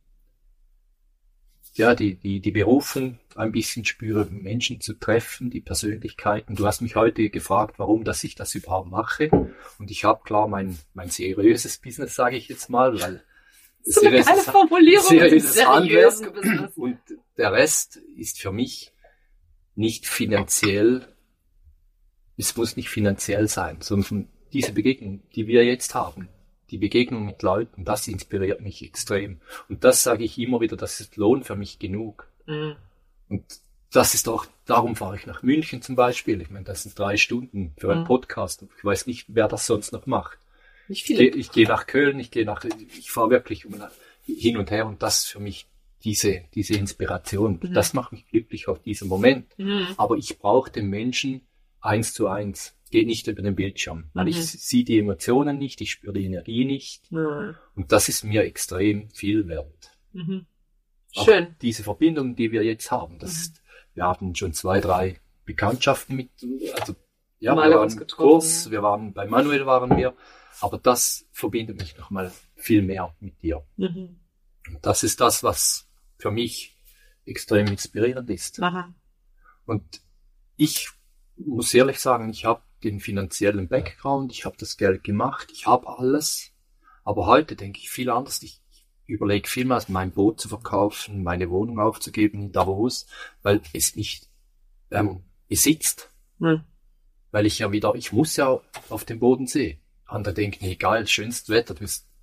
Berufung ein bisschen spüre, Menschen zu treffen, die Persönlichkeiten. Du hast mich heute gefragt, warum, dass ich das überhaupt mache. Und ich habe klar mein seriöses Business, sage ich jetzt mal, weil so eine geile Formulierung, seriöses Handwerk. Business. Und der Rest ist für mich nicht finanziell. Es muss nicht finanziell sein, sondern diese Begegnung, die wir jetzt haben, die Begegnung mit Leuten, das inspiriert mich extrem. Und das sage ich immer wieder, das ist Lohn für mich genug. Mhm. Und das ist auch, darum fahre ich nach München zum Beispiel. Ich meine, das sind 3 Stunden für einen Podcast. Ich weiß nicht, wer das sonst noch macht. Nicht viele. Ich gehe nach Köln, ich fahre wirklich hin und her, und das ist für mich diese Inspiration. Das macht mich glücklich auf diesen Moment. Aber ich brauche den Menschen 1:1. Geht nicht über den Bildschirm. Weil ich sehe die Emotionen nicht, ich spüre die Energie nicht. Und das ist mir extrem viel wert. Schön. Auch diese Verbindung, die wir jetzt haben, wir hatten schon 2, 3 Bekanntschaften also ja, Mal wir waren uns im getroffen. Kurs, bei Manuel waren wir, aber das verbindet mich nochmal viel mehr mit dir. Und das ist das, was für mich extrem inspirierend ist. Aha. Und ich muss ehrlich sagen, ich habe den finanziellen Background, ich habe das Geld gemacht, ich habe alles, aber heute denke ich viel anders. Ich überlege vielmals, mein Boot zu verkaufen, meine Wohnung aufzugeben in Davos, weil es nicht besitzt. Weil ich muss ja auf dem Bodensee. Andere denken, egal, schönstes Wetter,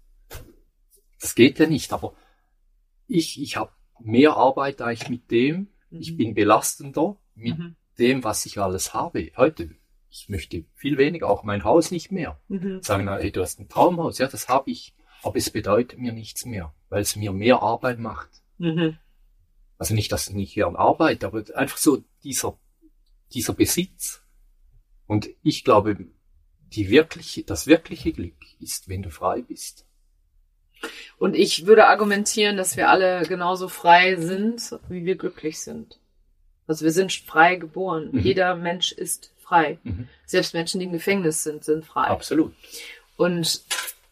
das geht ja nicht, aber ich habe mehr Arbeit eigentlich mit dem, ich bin belastender mit dem, was ich alles habe. Heute, ich möchte viel weniger, auch mein Haus nicht mehr. Sagen, hey, du hast ein Traumhaus, ja, das habe ich, aber es bedeutet mir nichts mehr, weil es mir mehr Arbeit macht. Also nicht, dass ich nicht gern arbeite, aber einfach so dieser Besitz. Und ich glaube, das wirkliche Glück ist, wenn du frei bist. Und ich würde argumentieren, dass wir alle genauso frei sind, wie wir glücklich sind. Also wir sind frei geboren. Jeder Mensch ist frei. Selbst Menschen, die im Gefängnis sind frei. Absolut. Und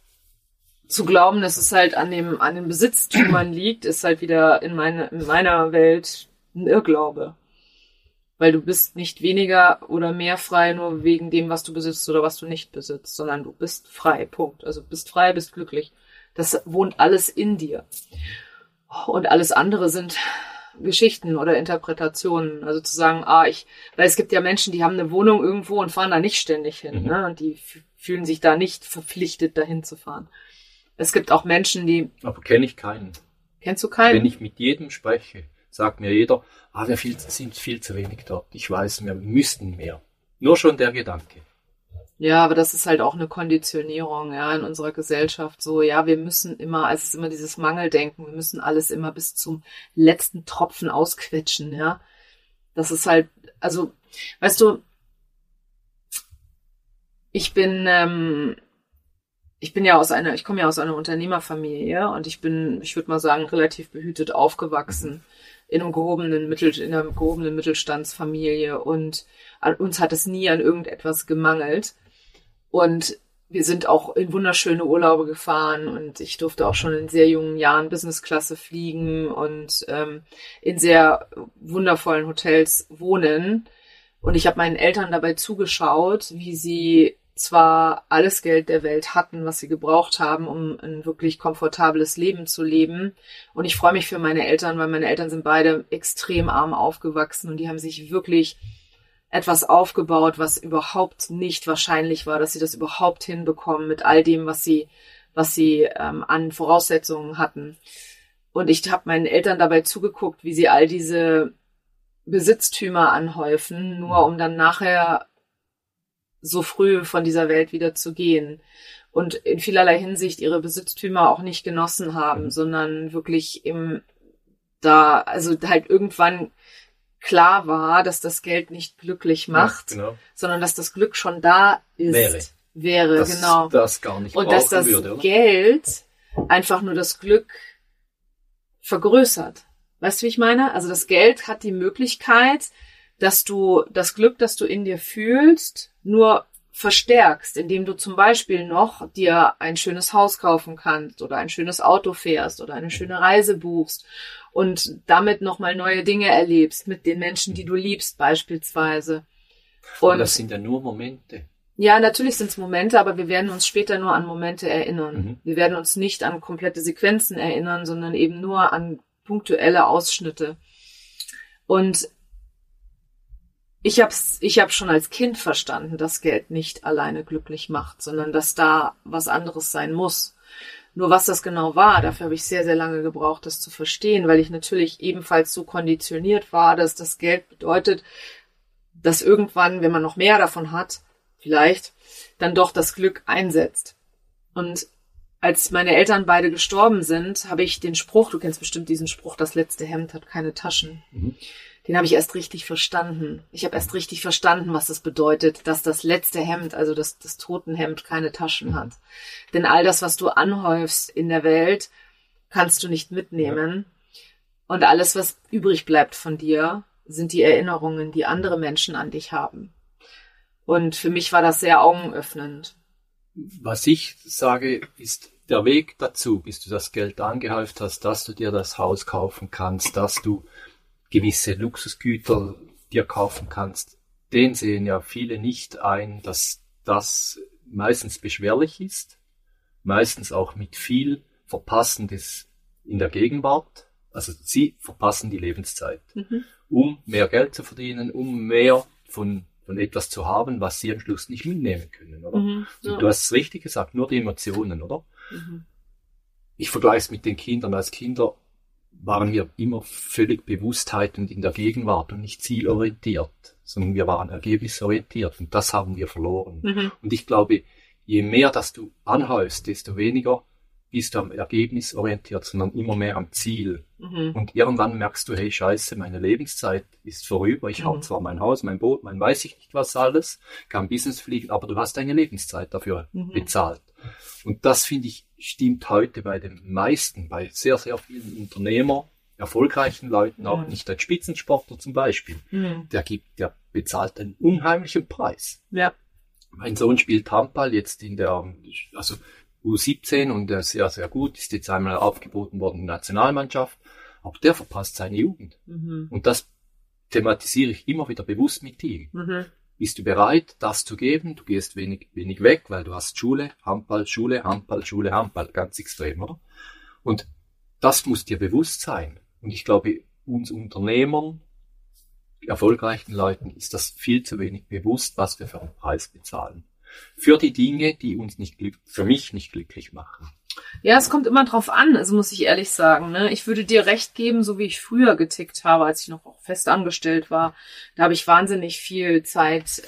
zu glauben, dass es halt an den Besitztümern liegt, ist halt wieder in meiner Welt ein Irrglaube. Weil du bist nicht weniger oder mehr frei nur wegen dem, was du besitzt oder was du nicht besitzt, sondern du bist frei, Punkt. Also bist frei, bist glücklich. Das wohnt alles in dir. Und alles andere sind Geschichten oder Interpretationen. Also zu sagen, weil es gibt ja Menschen, die haben eine Wohnung irgendwo und fahren da nicht ständig hin, ne? Und die fühlen sich da nicht verpflichtet, dahin zu fahren. Es gibt auch Menschen, die... Aber kenne ich keinen. Kennst du keinen? Wenn ich mit jedem spreche, sagt mir jeder, wir sind viel zu wenig dort. Ich weiß, wir müssten mehr. Nur schon der Gedanke. Ja, aber das ist halt auch eine Konditionierung, ja, in unserer Gesellschaft. So, ja, wir müssen immer, es ist immer dieses Mangeldenken, wir müssen alles immer bis zum letzten Tropfen ausquetschen, ja. Das ist halt, also, weißt du, ich komme ja aus einer Unternehmerfamilie und ich würde mal sagen, relativ behütet aufgewachsen in einer gehobenen Mittelstandsfamilie, und an uns hat es nie an irgendetwas gemangelt. Und wir sind auch in wunderschöne Urlaube gefahren und ich durfte auch schon in sehr jungen Jahren Business-Klasse fliegen und in sehr wundervollen Hotels wohnen. Und ich habe meinen Eltern dabei zugeschaut, wie sie zwar alles Geld der Welt hatten, was sie gebraucht haben, um ein wirklich komfortables Leben zu leben. Und ich freue mich für meine Eltern, weil meine Eltern sind beide extrem arm aufgewachsen und die haben sich wirklich etwas aufgebaut, was überhaupt nicht wahrscheinlich war, dass sie das überhaupt hinbekommen mit all dem, was sie an Voraussetzungen hatten. Und ich habe meinen Eltern dabei zugeguckt, wie sie all diese Besitztümer anhäufen, nur um dann nachher so früh von dieser Welt wieder zu gehen. Und in vielerlei Hinsicht ihre Besitztümer auch nicht genossen haben, sondern wirklich also halt irgendwann klar war, dass das Geld nicht glücklich macht, sondern dass das Glück schon da ist. Wäre, genau. Das gar nicht und dass das würde, oder? Geld einfach nur das Glück vergrößert. Weißt du, wie ich meine? Also das Geld hat die Möglichkeit, dass du das Glück, das du in dir fühlst, nur verstärkst, indem du zum Beispiel noch dir ein schönes Haus kaufen kannst oder ein schönes Auto fährst oder eine schöne Reise buchst und damit nochmal neue Dinge erlebst mit den Menschen, die du liebst beispielsweise. Und das sind ja nur Momente. Ja, natürlich sind es Momente, aber wir werden uns später nur an Momente erinnern. Wir werden uns nicht an komplette Sequenzen erinnern, sondern eben nur an punktuelle Ausschnitte. Und ich hab schon als Kind verstanden, dass Geld nicht alleine glücklich macht, sondern dass da was anderes sein muss. Nur was das genau war, dafür habe ich sehr, sehr lange gebraucht, das zu verstehen, weil ich natürlich ebenfalls so konditioniert war, dass das Geld bedeutet, dass irgendwann, wenn man noch mehr davon hat, vielleicht, dann doch das Glück einsetzt. Und als meine Eltern beide gestorben sind, habe ich den Spruch, du kennst bestimmt diesen Spruch, das letzte Hemd hat keine Taschen. Den habe ich erst richtig verstanden. Ich habe erst richtig verstanden, was das bedeutet, dass das letzte Hemd, also das Totenhemd, keine Taschen hat. Denn all das, was du anhäufst in der Welt, kannst du nicht mitnehmen. Und alles, was übrig bleibt von dir, sind die Erinnerungen, die andere Menschen an dich haben. Und für mich war das sehr augenöffnend. Was ich sage, ist der Weg dazu, bis du das Geld angehäuft hast, dass du dir das Haus kaufen kannst, dass du gewisse Luxusgüter dir kaufen kannst. Den sehen ja viele nicht ein, dass das meistens beschwerlich ist, meistens auch mit viel Verpassendes in der Gegenwart. Also sie verpassen die Lebenszeit, um mehr Geld zu verdienen, um mehr von etwas zu haben, was sie am Schluss nicht mitnehmen können, oder? Ja. Und du hast es richtig gesagt, nur die Emotionen, oder? Ich vergleiche es mit den Kindern. Als Kinder waren wir immer völlig Bewusstheit und in der Gegenwart und nicht zielorientiert, sondern wir waren ergebnisorientiert und das haben wir verloren. Und ich glaube, je mehr das du anhäufst, desto weniger bist du am Ergebnis orientiert, sondern immer mehr am Ziel. Und irgendwann merkst du, hey Scheiße, meine Lebenszeit ist vorüber. Ich habe zwar mein Haus, mein Boot, mein weiß ich nicht was alles, kann Business fliegen, aber du hast deine Lebenszeit dafür bezahlt. Und das, finde ich, stimmt heute bei den meisten, bei sehr, sehr vielen Unternehmer, erfolgreichen Leuten, auch nicht ein Spitzensportler zum Beispiel. Der bezahlt einen unheimlichen Preis. Ja. Mein Sohn spielt Handball jetzt in der, also U17 und der ist sehr, sehr gut, ist jetzt einmal aufgeboten worden in der Nationalmannschaft, aber der verpasst seine Jugend. Und das thematisiere ich immer wieder bewusst mit ihm. Bist du bereit, das zu geben? Du gehst wenig weg, weil du hast Schule, Handball, ganz extrem, oder? Und das muss dir bewusst sein. Und ich glaube, uns Unternehmern, erfolgreichen Leuten, ist das viel zu wenig bewusst, was wir für einen Preis bezahlen. Für die Dinge, die uns für mich nicht glücklich machen. Ja, es kommt immer drauf an, also muss ich ehrlich sagen. Ne? Ich würde dir recht geben, so wie ich früher getickt habe, als ich noch auch fest angestellt war. Da habe ich wahnsinnig viel Zeit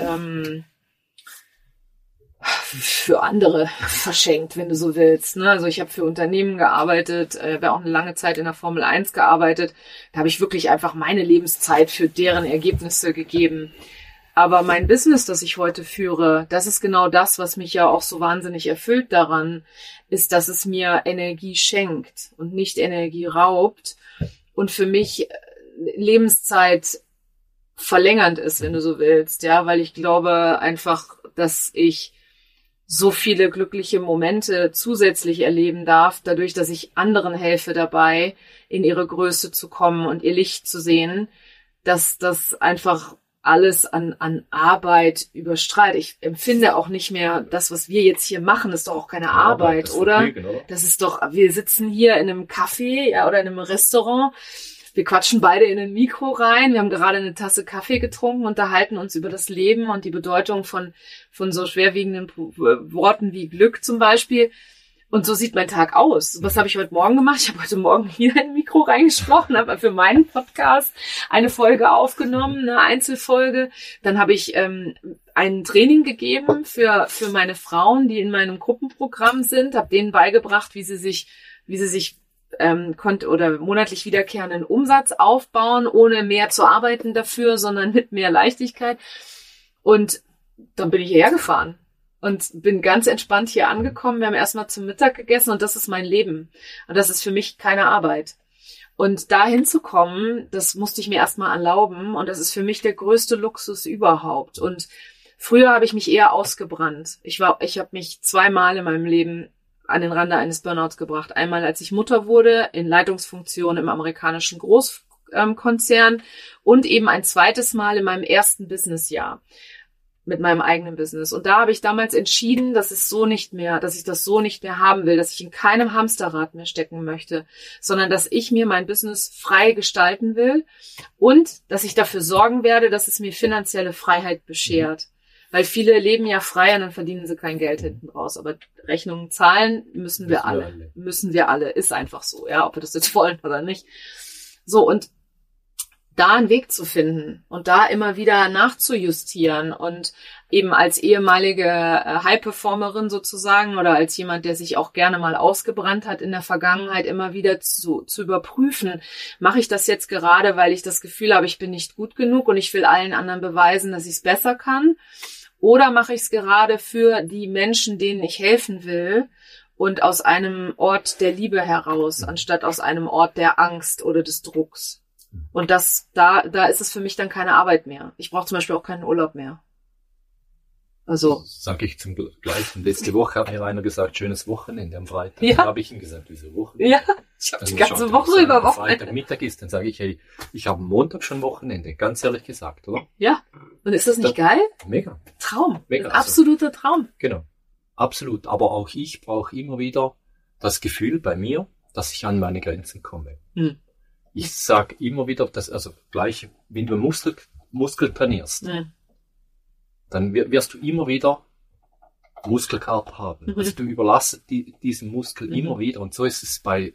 für andere verschenkt, wenn du so willst. Ne? Also ich habe für Unternehmen gearbeitet, habe auch eine lange Zeit in der Formel 1 gearbeitet. Da habe ich wirklich einfach meine Lebenszeit für deren Ergebnisse gegeben. Aber mein Business, das ich heute führe, das ist genau das, was mich ja auch so wahnsinnig erfüllt daran, ist, dass es mir Energie schenkt und nicht Energie raubt und für mich Lebenszeit verlängernd ist, wenn du so willst, ja, weil ich glaube einfach, dass ich so viele glückliche Momente zusätzlich erleben darf, dadurch, dass ich anderen helfe dabei, in ihre Größe zu kommen und ihr Licht zu sehen, dass das einfach alles an Arbeit überstrahlt. Ich empfinde auch nicht mehr, das, was wir jetzt hier machen, ist doch auch keine Arbeit, oder? Das ist doch, wir sitzen hier in einem Café, ja, oder in einem Restaurant. Wir quatschen beide in ein Mikro rein. Wir haben gerade eine Tasse Kaffee getrunken, unterhalten uns über das Leben und die Bedeutung von so schwerwiegenden Worten wie Glück zum Beispiel. Und so sieht mein Tag aus. Was habe ich heute Morgen gemacht? Ich habe heute Morgen wieder in ein Mikro reingesprochen, habe für meinen Podcast eine Folge aufgenommen, eine Einzelfolge. Dann habe ich ein Training gegeben für meine Frauen, die in meinem Gruppenprogramm sind, habe denen beigebracht, wie sie sich oder monatlich wiederkehrenden Umsatz aufbauen, ohne mehr zu arbeiten dafür, sondern mit mehr Leichtigkeit. Und dann bin ich hierher gefahren. Und bin ganz entspannt hier angekommen. Wir haben erstmal zum Mittag gegessen und das ist mein Leben. Und das ist für mich keine Arbeit. Und da hinzukommen, das musste ich mir erstmal erlauben. Und das ist für mich der größte Luxus überhaupt. Und früher habe ich mich eher ausgebrannt. Ich habe mich 2-mal in meinem Leben an den Rande eines Burnouts gebracht. Einmal, als ich Mutter wurde, in Leitungsfunktion im amerikanischen Großkonzern und eben ein zweites Mal in meinem ersten Businessjahr mit meinem eigenen Business. Und da habe ich damals entschieden, dass ich das so nicht mehr haben will, dass ich in keinem Hamsterrad mehr stecken möchte, sondern dass ich mir mein Business frei gestalten will und dass ich dafür sorgen werde, dass es mir finanzielle Freiheit beschert. Weil viele leben ja frei und dann verdienen sie kein Geld hinten raus. Aber Rechnungen zahlen müssen wir alle. Müssen wir alle. Ist einfach so, ja, ob wir das jetzt wollen oder nicht. So, und da einen Weg zu finden und da immer wieder nachzujustieren und eben als ehemalige High-Performerin sozusagen oder als jemand, der sich auch gerne mal ausgebrannt hat in der Vergangenheit, immer wieder zu überprüfen, mache ich das jetzt gerade, weil ich das Gefühl habe, ich bin nicht gut genug und ich will allen anderen beweisen, dass ich es besser kann, oder mache ich es gerade für die Menschen, denen ich helfen will und aus einem Ort der Liebe heraus, anstatt aus einem Ort der Angst oder des Drucks. Und da ist es für mich dann keine Arbeit mehr. Ich brauche zum Beispiel auch keinen Urlaub mehr. Also. Sag ich zum Gleichen. Letzte Woche hat mir einer gesagt, schönes Wochenende am Freitag. Ja. Dann habe ich ihm gesagt, wieso Wochenende? Ja, ich habe die ganze Woche über Wochenende. Freitagmittag ist, dann sage ich, hey, ich habe Montag schon Wochenende. Ganz ehrlich gesagt, oder? Ja. Und ist das nicht geil? Mega. Traum. Mega. Ein absoluter Traum. Genau. Absolut. Aber auch ich brauche immer wieder das Gefühl bei mir, dass ich an meine Grenzen komme. Ich sage immer wieder, dass, also gleich, wenn du Muskel trainierst, dann wirst du immer wieder Muskelkater haben. Also du überlässt diesen Muskel immer wieder. Und so ist es bei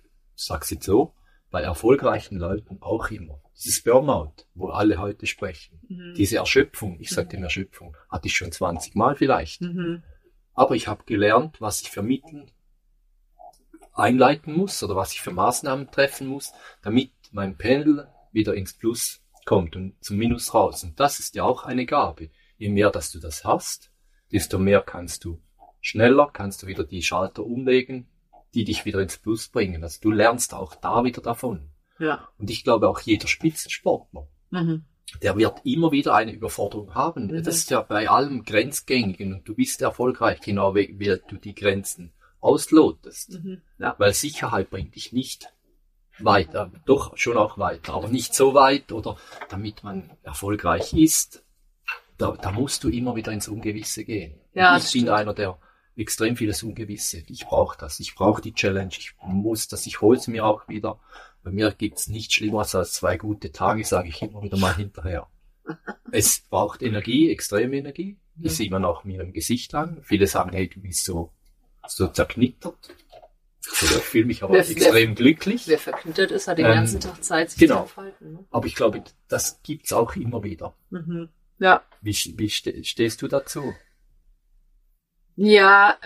erfolgreichen Leuten auch immer. Dieses Burnout, wo alle heute sprechen. Diese Erschöpfung, ich sage dem Erschöpfung, hatte ich schon 20 Mal vielleicht. Aber ich habe gelernt, was ich für Mittel einleiten muss oder was ich für Maßnahmen treffen muss, damit mein Pendel wieder ins Plus kommt und zum Minus raus. Und das ist ja auch eine Gabe. Je mehr, dass du das hast, desto mehr kannst du wieder die Schalter umlegen, die dich wieder ins Plus bringen. Also du lernst auch da wieder davon. Ja. Und ich glaube auch jeder Spitzensportler, der wird immer wieder eine Überforderung haben. Das ist ja bei allem Grenzgängigen und du bist erfolgreich, genau wie du die Grenzen auslotest. Ja. Weil Sicherheit bringt dich nicht weiter, doch schon auch weiter, aber nicht so weit, oder damit man erfolgreich ist, da musst du immer wieder ins Ungewisse gehen. Ja, ich bin einer, der extrem vieles Ungewisse. Ich brauche das. Ich brauche die Challenge. Ich hole es mir auch wieder. Bei mir gibt's nichts Schlimmeres als 2 gute Tage, sage ich immer wieder mal hinterher. Es braucht Energie, extreme Energie. Das sieht man auch mir im Gesicht an. Viele sagen, hey, du bist so zerknittert. Also, ich fühle mich aber extrem glücklich. Wer verknittert ist, hat den ganzen Tag Zeit, sich zu aufhalten. Ne? Aber ich glaube, das gibt's auch immer wieder. Ja. Wie stehst du dazu? Ja,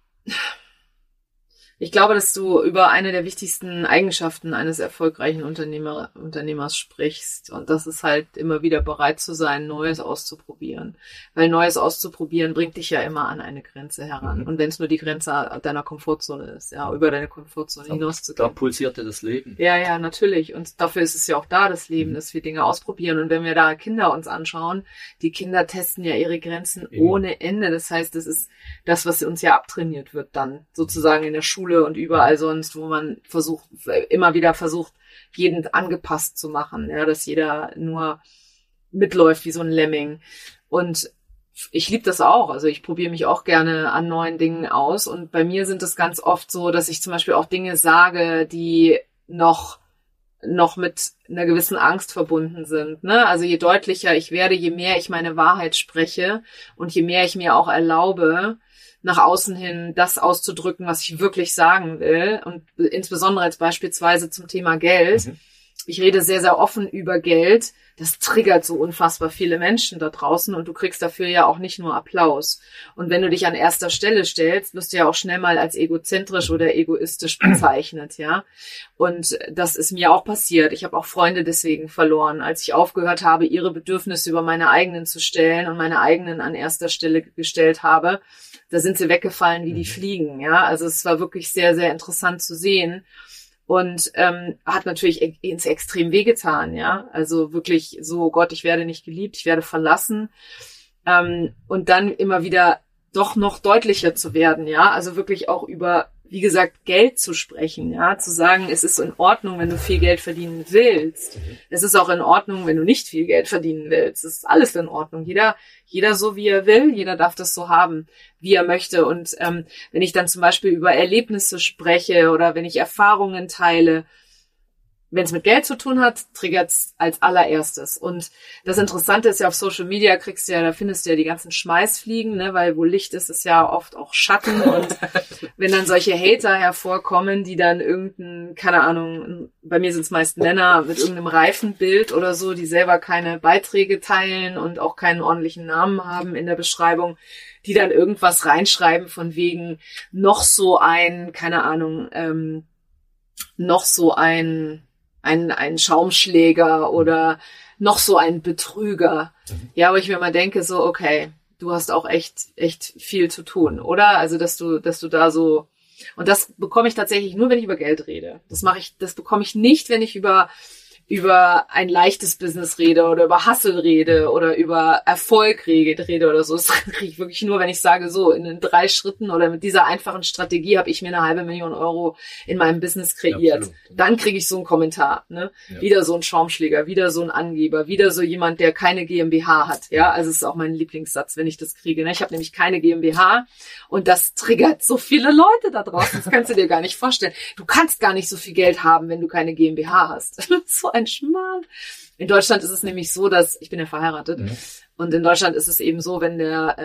ich glaube, dass du über eine der wichtigsten Eigenschaften eines erfolgreichen Unternehmers sprichst. Und das ist halt immer wieder bereit zu sein, Neues auszuprobieren. Weil Neues auszuprobieren bringt dich ja immer an eine Grenze heran. Und wenn es nur die Grenze deiner Komfortzone ist, ja, über deine Komfortzone hinauszugehen. Da pulsierte das Leben. Ja, natürlich. Und dafür ist es ja auch da, das Leben, dass wir Dinge ausprobieren. Und wenn wir da Kinder uns anschauen, die Kinder testen ja ihre Grenzen ohne Ende. Das heißt, das ist das, was uns ja abtrainiert wird dann sozusagen in der Schule und überall sonst, wo man immer wieder versucht, jeden angepasst zu machen, ja, dass jeder nur mitläuft wie so ein Lemming. Und ich liebe das auch. Also ich probiere mich auch gerne an neuen Dingen aus. Und bei mir sind es ganz oft so, dass ich zum Beispiel auch Dinge sage, die noch mit einer gewissen Angst verbunden sind. Ne? Also je deutlicher ich werde, je mehr ich meine Wahrheit spreche und je mehr ich mir auch erlaube, nach außen hin das auszudrücken, was ich wirklich sagen will. Und insbesondere jetzt beispielsweise zum Thema Geld. Ich rede sehr, sehr offen über Geld. Das triggert so unfassbar viele Menschen da draußen und du kriegst dafür ja auch nicht nur Applaus. Und wenn du dich an erster Stelle stellst, wirst du ja auch schnell mal als egozentrisch oder egoistisch bezeichnet, ja. Und das ist mir auch passiert. Ich habe auch Freunde deswegen verloren, als ich aufgehört habe, ihre Bedürfnisse über meine eigenen zu stellen und meine eigenen an erster Stelle gestellt habe. Da sind sie weggefallen wie die Fliegen, ja. Also es war wirklich sehr, sehr interessant zu sehen. Und hat natürlich ins Extrem wehgetan, ja. Also wirklich so, Gott, ich werde nicht geliebt, ich werde verlassen. Und dann immer wieder doch noch deutlicher zu werden, ja. Also wirklich auch über, wie gesagt, Geld zu sprechen, ja. Zu sagen, es ist in Ordnung, wenn du viel Geld verdienen willst. Es ist auch in Ordnung, wenn du nicht viel Geld verdienen willst. Es ist alles in Ordnung. Jeder so, wie er will. Jeder darf das so haben, wie er möchte. Und wenn ich dann zum Beispiel über Erlebnisse spreche oder wenn ich Erfahrungen teile, wenn es mit Geld zu tun hat, triggert's als allererstes. Und das Interessante ist ja, auf Social Media da findest du ja die ganzen Schmeißfliegen, ne, weil wo Licht ist, ist ja oft auch Schatten. Und wenn dann solche Hater hervorkommen, die dann keine Ahnung, bei mir sind es meist Männer mit irgendeinem Reifenbild oder so, die selber keine Beiträge teilen und auch keinen ordentlichen Namen haben in der Beschreibung, die dann irgendwas reinschreiben von wegen noch so ein, keine Ahnung, noch so ein Schaumschläger oder noch so ein Betrüger. Ja, wo ich mir mal denke, so, okay, du hast auch echt viel zu tun, oder? Also, dass du da so, und das bekomme ich tatsächlich nur, wenn ich über Geld rede. Das bekomme ich nicht, wenn ich über ein leichtes Business rede oder über Hustle rede oder über Erfolg rede oder so. Das kriege ich wirklich nur, wenn ich sage, so in den 3 Schritten oder mit dieser einfachen Strategie habe ich mir 500.000 Euro in meinem Business kreiert. Absolut. Dann kriege ich so einen Kommentar, ne? Ja. Wieder so ein Schaumschläger, wieder so ein Angeber, wieder so jemand, der keine GmbH hat. Ja, also es ist auch mein Lieblingssatz, wenn ich das kriege. Ne? Ich habe nämlich keine GmbH und das triggert so viele Leute da draußen. Das kannst du dir gar nicht vorstellen. Du kannst gar nicht so viel Geld haben, wenn du keine GmbH hast. So ein Schmarrn. In Deutschland ist es nämlich so, dass, ich bin ja verheiratet, und in Deutschland ist es eben so, wenn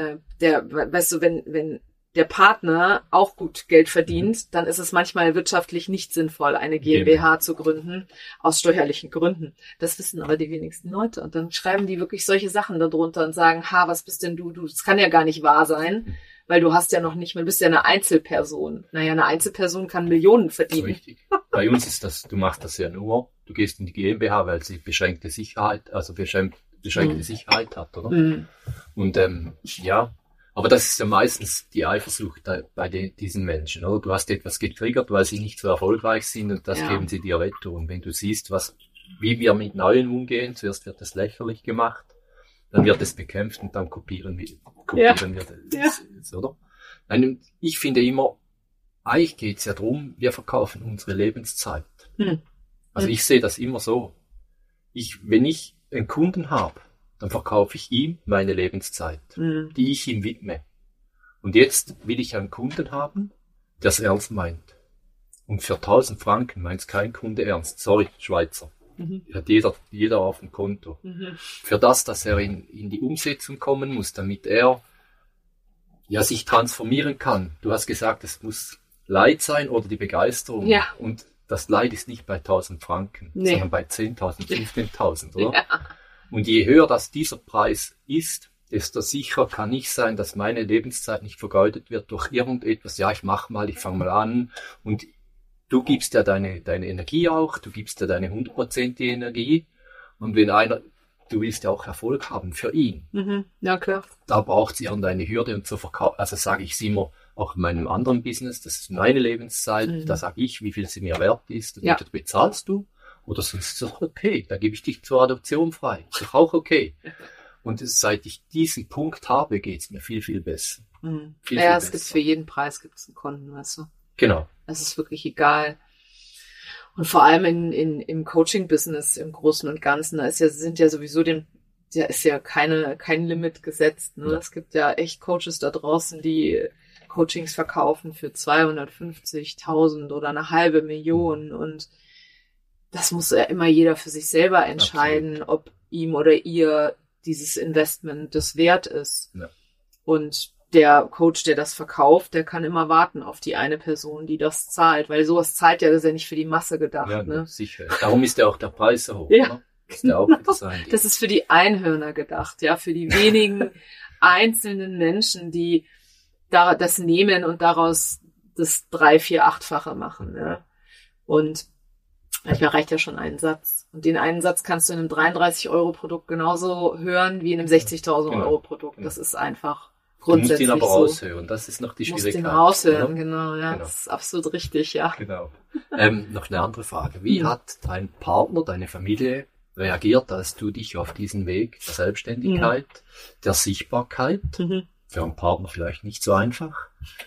wenn der Partner auch gut Geld verdient, dann ist es manchmal wirtschaftlich nicht sinnvoll, eine GmbH zu gründen, aus steuerlichen Gründen. Das wissen aber die wenigsten Leute. Und dann schreiben die wirklich solche Sachen darunter und sagen, was bist denn du? Das kann ja gar nicht wahr sein, weil du hast ja noch nicht, du bist ja eine Einzelperson. Naja, eine Einzelperson kann Millionen verdienen. Richtig. Bei uns ist das, du machst das ja nur, du gehst in die GmbH, weil sie beschränkte Sicherheit hat, oder? Und ja, aber das ist ja meistens die Eifersucht bei diesen Menschen, oder? Du hast etwas getriggert, weil sie nicht so erfolgreich sind und das geben sie dir retto. Und wenn du siehst, wie wir mit Neuen umgehen, zuerst wird es lächerlich gemacht, dann wird es bekämpft und dann kopieren wir das, oder? Nein, ich finde immer, eigentlich geht's ja drum, wir verkaufen unsere Lebenszeit. Also ich sehe das immer so. Wenn ich einen Kunden habe, dann verkaufe ich ihm meine Lebenszeit, die ich ihm widme. Und jetzt will ich einen Kunden haben, der es ernst meint. Und für 1.000 Franken meint es kein Kunde ernst. Sorry, Schweizer. Hat jeder auf dem Konto. Für das, dass er in die Umsetzung kommen muss, damit er sich transformieren kann. Du hast gesagt, es muss Leid sein oder die Begeisterung. Ja. Und das Leid ist nicht bei 1.000 Franken, sondern bei 10.000, 15.000, oder? Ja. Und je höher das dieser Preis ist, desto sicherer kann ich sein, dass meine Lebenszeit nicht vergeudet wird durch irgendetwas. Ja, ich fange mal an. Und du gibst ja deine Energie auch, du gibst ja deine 100% Energie. Und du willst ja auch Erfolg haben für ihn. Ja, klar. Da braucht es irgendeine Hürde und zu verkaufen. Also sage ich es immer, auch in meinem anderen Business, das ist meine Lebenszeit, da sage ich, wie viel sie mir wert ist. Und das bezahlst du. Oder sonst ist es auch okay, da gebe ich dich zur Adoption frei. Ist doch auch okay. Und seit ich diesen Punkt habe, geht's mir viel, viel besser. Viel es gibt für jeden Preis einen Kunden, weißt du. Genau. Es ist wirklich egal. Und vor allem im Coaching-Business im Großen und Ganzen, da ist ja kein Limit gesetzt. Ne? Ja. Es gibt ja echt Coaches da draußen, die Coachings verkaufen für 250.000 oder 500.000 und das muss ja immer jeder für sich selber entscheiden, ob ihm oder ihr dieses Investment das wert ist. Ja. Und der Coach, der das verkauft, der kann immer warten auf die eine Person, die das zahlt, weil sowas zahlt ja, das ist ja nicht für die Masse gedacht. Ja, ne? Sicher. Darum ist ja auch der Preis so hoch. Ja. Ne? Ist der auch das ist für die Einhörner gedacht, ja, für die wenigen einzelnen Menschen, die das nehmen und daraus das 3-, 4-, 8-fache machen. Ja. Und manchmal reicht ja schon ein Satz. Und den einen Satz kannst du in einem 33-Euro-Produkt genauso hören wie in einem 60.000 Euro-Produkt. Das ist einfach grundsätzlich so. Du musst ihn aber raushören, das ist noch die Schwierigkeit. Du musst ihn raushören, genau, ja. Genau. Das ist absolut richtig, ja. Genau. Noch eine andere Frage. Wie hat dein Partner, deine Familie reagiert, als du dich auf diesen Weg der Selbstständigkeit, der Sichtbarkeit, für einen Partner vielleicht nicht so einfach,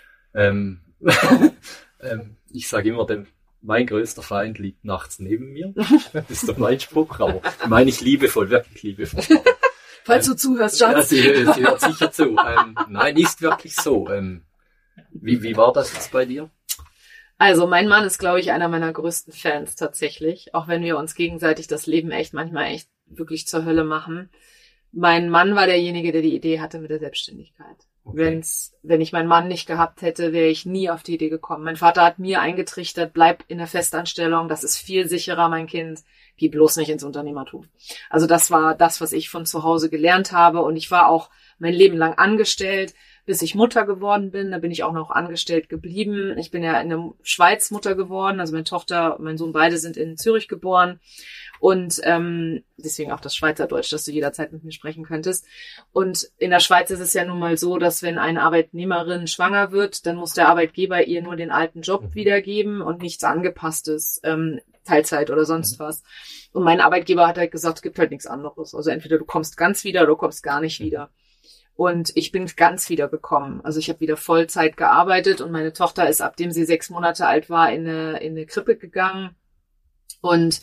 ich sage immer, mein größter Feind liegt nachts neben mir. Das ist doch mein Spruch, aber meine ich liebevoll, wirklich liebevoll. Falls du zuhörst, Schatz. Ja, sie hört sicher zu. Nein, ist wirklich so. Wie war das jetzt bei dir? Also mein Mann ist, glaube ich, einer meiner größten Fans tatsächlich, auch wenn wir uns gegenseitig das Leben manchmal echt wirklich zur Hölle machen. Mein Mann war derjenige, der die Idee hatte mit der Selbstständigkeit. Okay. Wenn ich meinen Mann nicht gehabt hätte, wäre ich nie auf die Idee gekommen. Mein Vater hat mir eingetrichtert, bleib in der Festanstellung, das ist viel sicherer, mein Kind, geh bloß nicht ins Unternehmertum. Also das war das, was ich von zu Hause gelernt habe, und ich war auch mein Leben lang angestellt, bis ich Mutter geworden bin. Da bin ich auch noch angestellt geblieben. Ich bin ja in der Schweiz Mutter geworden, also meine Tochter und mein Sohn beide sind in Zürich geboren. Und deswegen auch das Schweizerdeutsch, dass du jederzeit mit mir sprechen könntest. Und in der Schweiz ist es ja nun mal so, dass wenn eine Arbeitnehmerin schwanger wird, dann muss der Arbeitgeber ihr nur den alten Job wiedergeben und nichts Angepasstes, Teilzeit oder sonst was. Und mein Arbeitgeber hat halt gesagt, es gibt halt nichts anderes. Also entweder du kommst ganz wieder oder du kommst gar nicht wieder. Und ich bin ganz wieder gekommen. Also ich habe wieder Vollzeit gearbeitet, und meine Tochter ist, abdem sie 6 Monate alt war, in eine Krippe gegangen. Und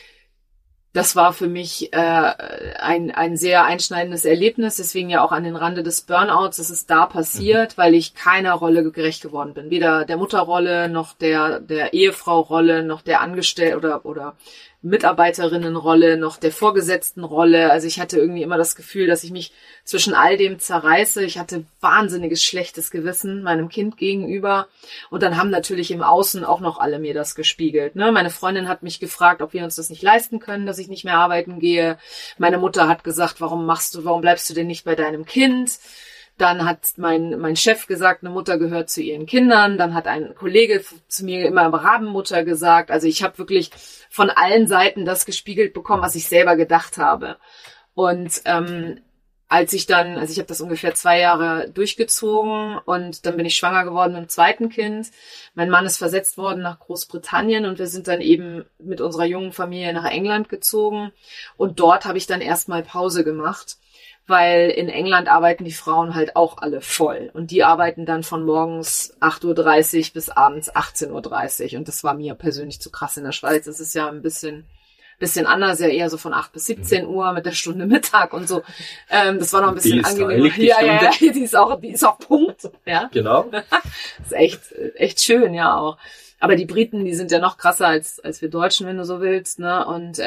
das war für mich ein sehr einschneidendes Erlebnis, deswegen ja auch an den Rande des Burnouts. Es ist da passiert, weil ich keiner Rolle gerecht geworden bin. Weder der Mutterrolle, noch der Ehefrau-Rolle, noch der Angestellte oder Mitarbeiterinnenrolle, noch der Vorgesetztenrolle. Also ich hatte irgendwie immer das Gefühl, dass ich mich zwischen all dem zerreiße. Ich hatte wahnsinniges schlechtes Gewissen meinem Kind gegenüber. Und dann haben natürlich im Außen auch noch alle mir das gespiegelt. Ne? Meine Freundin hat mich gefragt, ob wir uns das nicht leisten können, dass ich nicht mehr arbeiten gehe. Meine Mutter hat gesagt, warum bleibst du denn nicht bei deinem Kind? Dann hat mein Chef gesagt, eine Mutter gehört zu ihren Kindern. Dann hat ein Kollege zu mir immer Rabenmutter gesagt. Also ich habe wirklich von allen Seiten das gespiegelt bekommen, was ich selber gedacht habe. Und ich habe das ungefähr 2 Jahre durchgezogen, und dann bin ich schwanger geworden mit dem zweiten Kind. Mein Mann ist versetzt worden nach Großbritannien, und wir sind dann eben mit unserer jungen Familie nach England gezogen. Und dort habe ich dann erstmal Pause gemacht, weil in England arbeiten die Frauen halt auch alle voll. Und die arbeiten dann von morgens 8:30 Uhr bis abends 18:30 Uhr. Und das war mir persönlich zu krass in der Schweiz. Das ist ja ein bisschen anders, ja eher so von 8 bis 17 Uhr mit der Stunde Mittag und so. Das war noch ein bisschen angenehmer. Ja, die ist auch Punkt. Ja. Genau. Das ist echt schön, ja auch. Aber die Briten, die sind ja noch krasser als wir Deutschen, wenn du so willst, ne? Und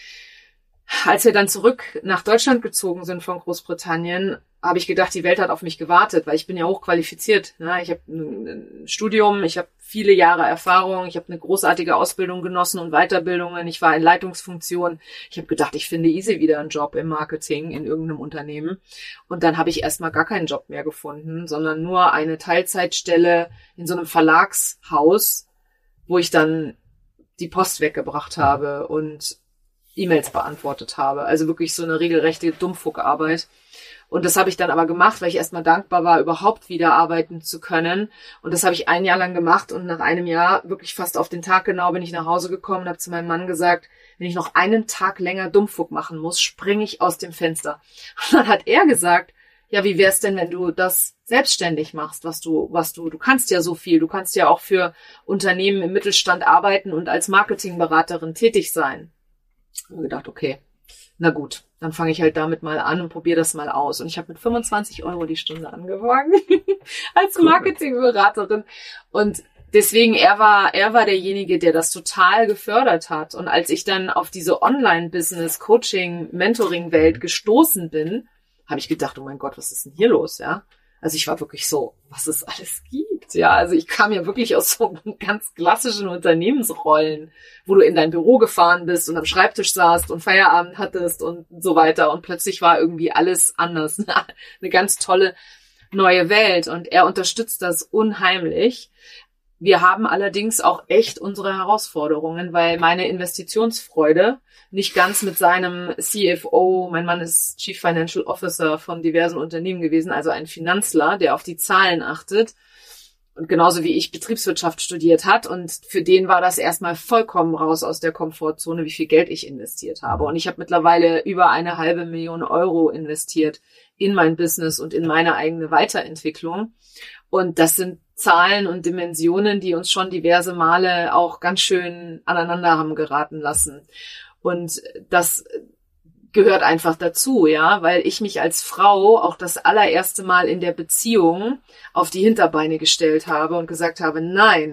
als wir dann zurück nach Deutschland gezogen sind von Großbritannien, habe ich gedacht, die Welt hat auf mich gewartet, weil ich bin ja hochqualifiziert. Ne? Ich habe ein Studium, ich habe viele Jahre Erfahrung, ich habe eine großartige Ausbildung genossen und Weiterbildungen, ich war in Leitungsfunktion. Ich habe gedacht, ich finde easy wieder einen Job im Marketing in irgendeinem Unternehmen. Und dann habe ich erstmal gar keinen Job mehr gefunden, sondern nur eine Teilzeitstelle in so einem Verlagshaus, wo ich dann die Post weggebracht habe und E-Mails beantwortet habe. Also wirklich so eine regelrechte Dummfuckarbeit. Und das habe ich dann aber gemacht, weil ich erstmal dankbar war, überhaupt wieder arbeiten zu können. Und das habe ich 1 Jahr lang gemacht. Und nach einem Jahr, wirklich fast auf den Tag genau, bin ich nach Hause gekommen und habe zu meinem Mann gesagt, wenn ich noch einen Tag länger Dummfuck machen muss, springe ich aus dem Fenster. Und dann hat er gesagt, ja, wie wär's denn, wenn du das selbstständig machst, du kannst ja so viel, du kannst ja auch für Unternehmen im Mittelstand arbeiten und als Marketingberaterin tätig sein. Ich habe gedacht, okay, na gut, dann fange ich halt damit mal an und probiere das mal aus. Und ich habe mit 25 € die Stunde angefangen als Marketingberaterin. Und deswegen, er war derjenige, der das total gefördert hat. Und als ich dann auf diese Online-Business, Coaching, Mentoring-Welt gestoßen bin, habe ich gedacht, oh mein Gott, was ist denn hier los, ja? Also ich war wirklich so, was es alles gibt, ja. Also ich kam ja wirklich aus so ganz klassischen Unternehmensrollen, wo du in dein Büro gefahren bist und am Schreibtisch saßt und Feierabend hattest und so weiter. Und plötzlich war irgendwie alles anders. Eine ganz tolle neue Welt. Und er unterstützt das unheimlich. Wir haben allerdings auch echt unsere Herausforderungen, weil meine Investitionsfreude nicht ganz mit seinem CFO, mein Mann ist Chief Financial Officer von diversen Unternehmen gewesen, also ein Finanzler, der auf die Zahlen achtet und genauso wie ich Betriebswirtschaft studiert hat, und für den war das erstmal vollkommen raus aus der Komfortzone, wie viel Geld ich investiert habe. Und ich habe mittlerweile über 500.000 € investiert in mein Business und in meine eigene Weiterentwicklung. Und das sind Zahlen und Dimensionen, die uns schon diverse Male auch ganz schön aneinander haben geraten lassen. Und das gehört einfach dazu, ja, weil ich mich als Frau auch das allererste Mal in der Beziehung auf die Hinterbeine gestellt habe und gesagt habe, nein,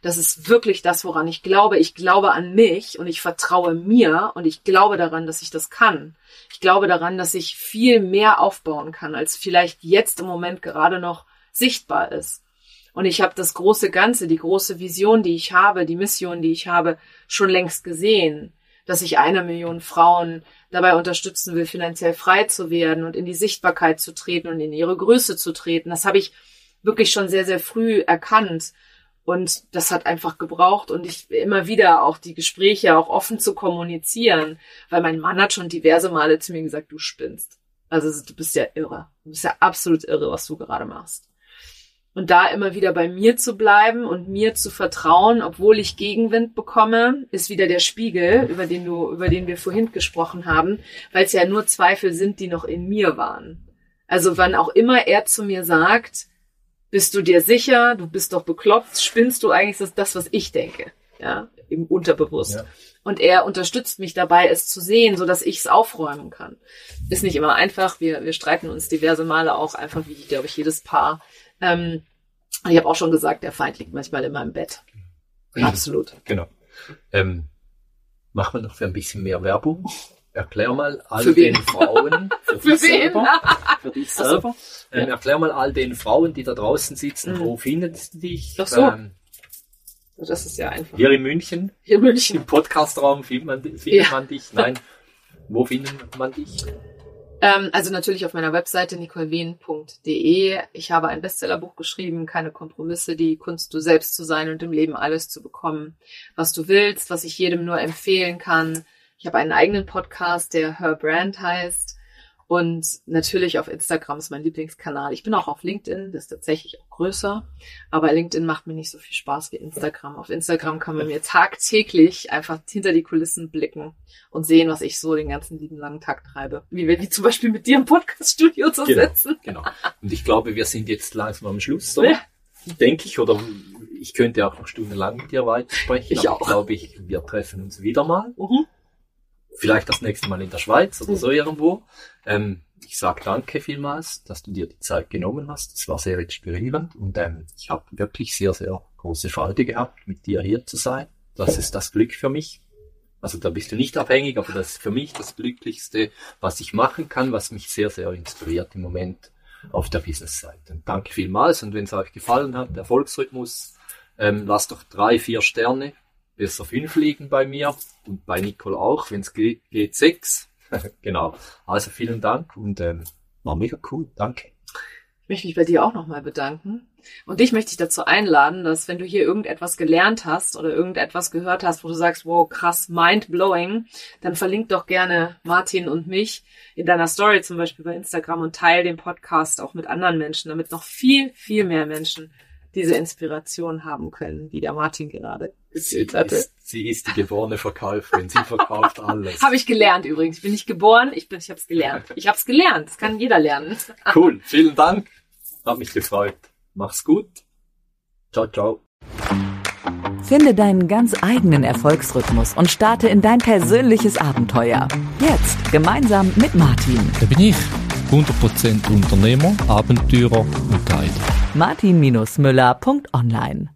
Das ist wirklich das, woran ich glaube. Ich glaube an mich und ich vertraue mir und ich glaube daran, dass ich das kann. Ich glaube daran, dass ich viel mehr aufbauen kann, als vielleicht jetzt im Moment gerade noch sichtbar ist. Und ich habe das große Ganze, die große Vision, die ich habe, die Mission, die ich habe, schon längst gesehen, dass ich 1 Million Frauen dabei unterstützen will, finanziell frei zu werden und in die Sichtbarkeit zu treten und in ihre Größe zu treten. Das habe ich wirklich schon sehr, sehr früh erkannt. Und das hat einfach gebraucht und ich immer wieder auch die Gespräche auch offen zu kommunizieren, weil mein Mann hat schon diverse Male zu mir gesagt, du spinnst. Also du bist ja irre. Du bist ja absolut irre, was du gerade machst. Und da immer wieder bei mir zu bleiben und mir zu vertrauen, obwohl ich Gegenwind bekomme, ist wieder der Spiegel, über den wir vorhin gesprochen haben, weil es ja nur Zweifel sind, die noch in mir waren. Also wann auch immer er zu mir sagt, bist du dir sicher? Du bist doch bekloppt. Spinnst du eigentlich das, was ich denke? Ja, im Unterbewusst. Ja. Und er unterstützt mich dabei, es zu sehen, so dass ich es aufräumen kann. Ist nicht immer einfach. Wir streiten uns diverse Male auch einfach, wie, glaube ich, jedes Paar. Ich habe auch schon gesagt, der Feind liegt manchmal in meinem Bett. Absolut. Genau. Machen wir noch für ein bisschen mehr Werbung. Erklär mal all für den Frauen, für dich So. selber. Erklär mal all den Frauen, die da draußen sitzen, wo finden sie dich? Ach so. Das ist ja einfach. Hier in München. Hier in München. Im Podcastraum findet man dich. Nein. Wo findet man dich? Also natürlich auf meiner Webseite nicolewehn.de. Ich habe ein Bestsellerbuch geschrieben, keine Kompromisse, die Kunst, du selbst zu sein und im Leben alles zu bekommen, was du willst, was ich jedem nur empfehlen kann. Ich habe einen eigenen Podcast, der Her Brand heißt. Und natürlich auf Instagram ist mein Lieblingskanal. Ich bin auch auf LinkedIn, das ist tatsächlich auch größer. Aber LinkedIn macht mir nicht so viel Spaß wie Instagram. Auf Instagram kann man mir tagtäglich einfach hinter die Kulissen blicken und sehen, was ich so den ganzen lieben langen Tag treibe. Wie zum Beispiel mit dir im Podcast-Studio zu sitzen. Genau. Und ich glaube, wir sind jetzt langsam am Schluss, oder? Ja. Denke ich, oder ich könnte auch noch stundenlang mit dir weitersprechen. Ich auch. Ich glaube, wir treffen uns wieder mal. Vielleicht das nächste Mal in der Schweiz oder so irgendwo. Ich sage danke vielmals, dass du dir die Zeit genommen hast. Es war sehr inspirierend und ich habe wirklich sehr, sehr große Freude gehabt, mit dir hier zu sein. Das ist das Glück für mich. Also da bist du nicht abhängig, aber das ist für mich das Glücklichste, was ich machen kann, was mich sehr, sehr inspiriert im Moment auf der Business-Seite. Und danke vielmals und wenn es euch gefallen hat, Erfolgsrhythmus, lasst doch 3, 4 Sterne. Besser 5 liegen bei mir und bei Nicole auch, wenn es geht 6. Genau. Also vielen Dank und war mega cool. Danke. Ich möchte mich bei dir auch nochmal bedanken. Und dich möchte ich dazu einladen, dass wenn du hier irgendetwas gelernt hast oder irgendetwas gehört hast, wo du sagst, wow, krass, mind-blowing, dann verlink doch gerne Martin und mich in deiner Story zum Beispiel bei Instagram und teile den Podcast auch mit anderen Menschen, damit noch viel, viel mehr Menschen diese Inspiration haben können, wie der Martin gerade erzählt hatte. Sie ist die geborene Verkäuferin. Sie verkauft alles. Habe ich gelernt übrigens. Ich bin nicht geboren, ich habe es gelernt. Ich habe es gelernt. Das kann jeder lernen. Cool. Vielen Dank. Hat mich gefreut. Mach's gut. Ciao, ciao. Finde deinen ganz eigenen Erfolgsrhythmus und starte in dein persönliches Abenteuer. Jetzt gemeinsam mit Martin. Da bin ich. 100% Unternehmer, Abenteurer und Guide. martin-müller.online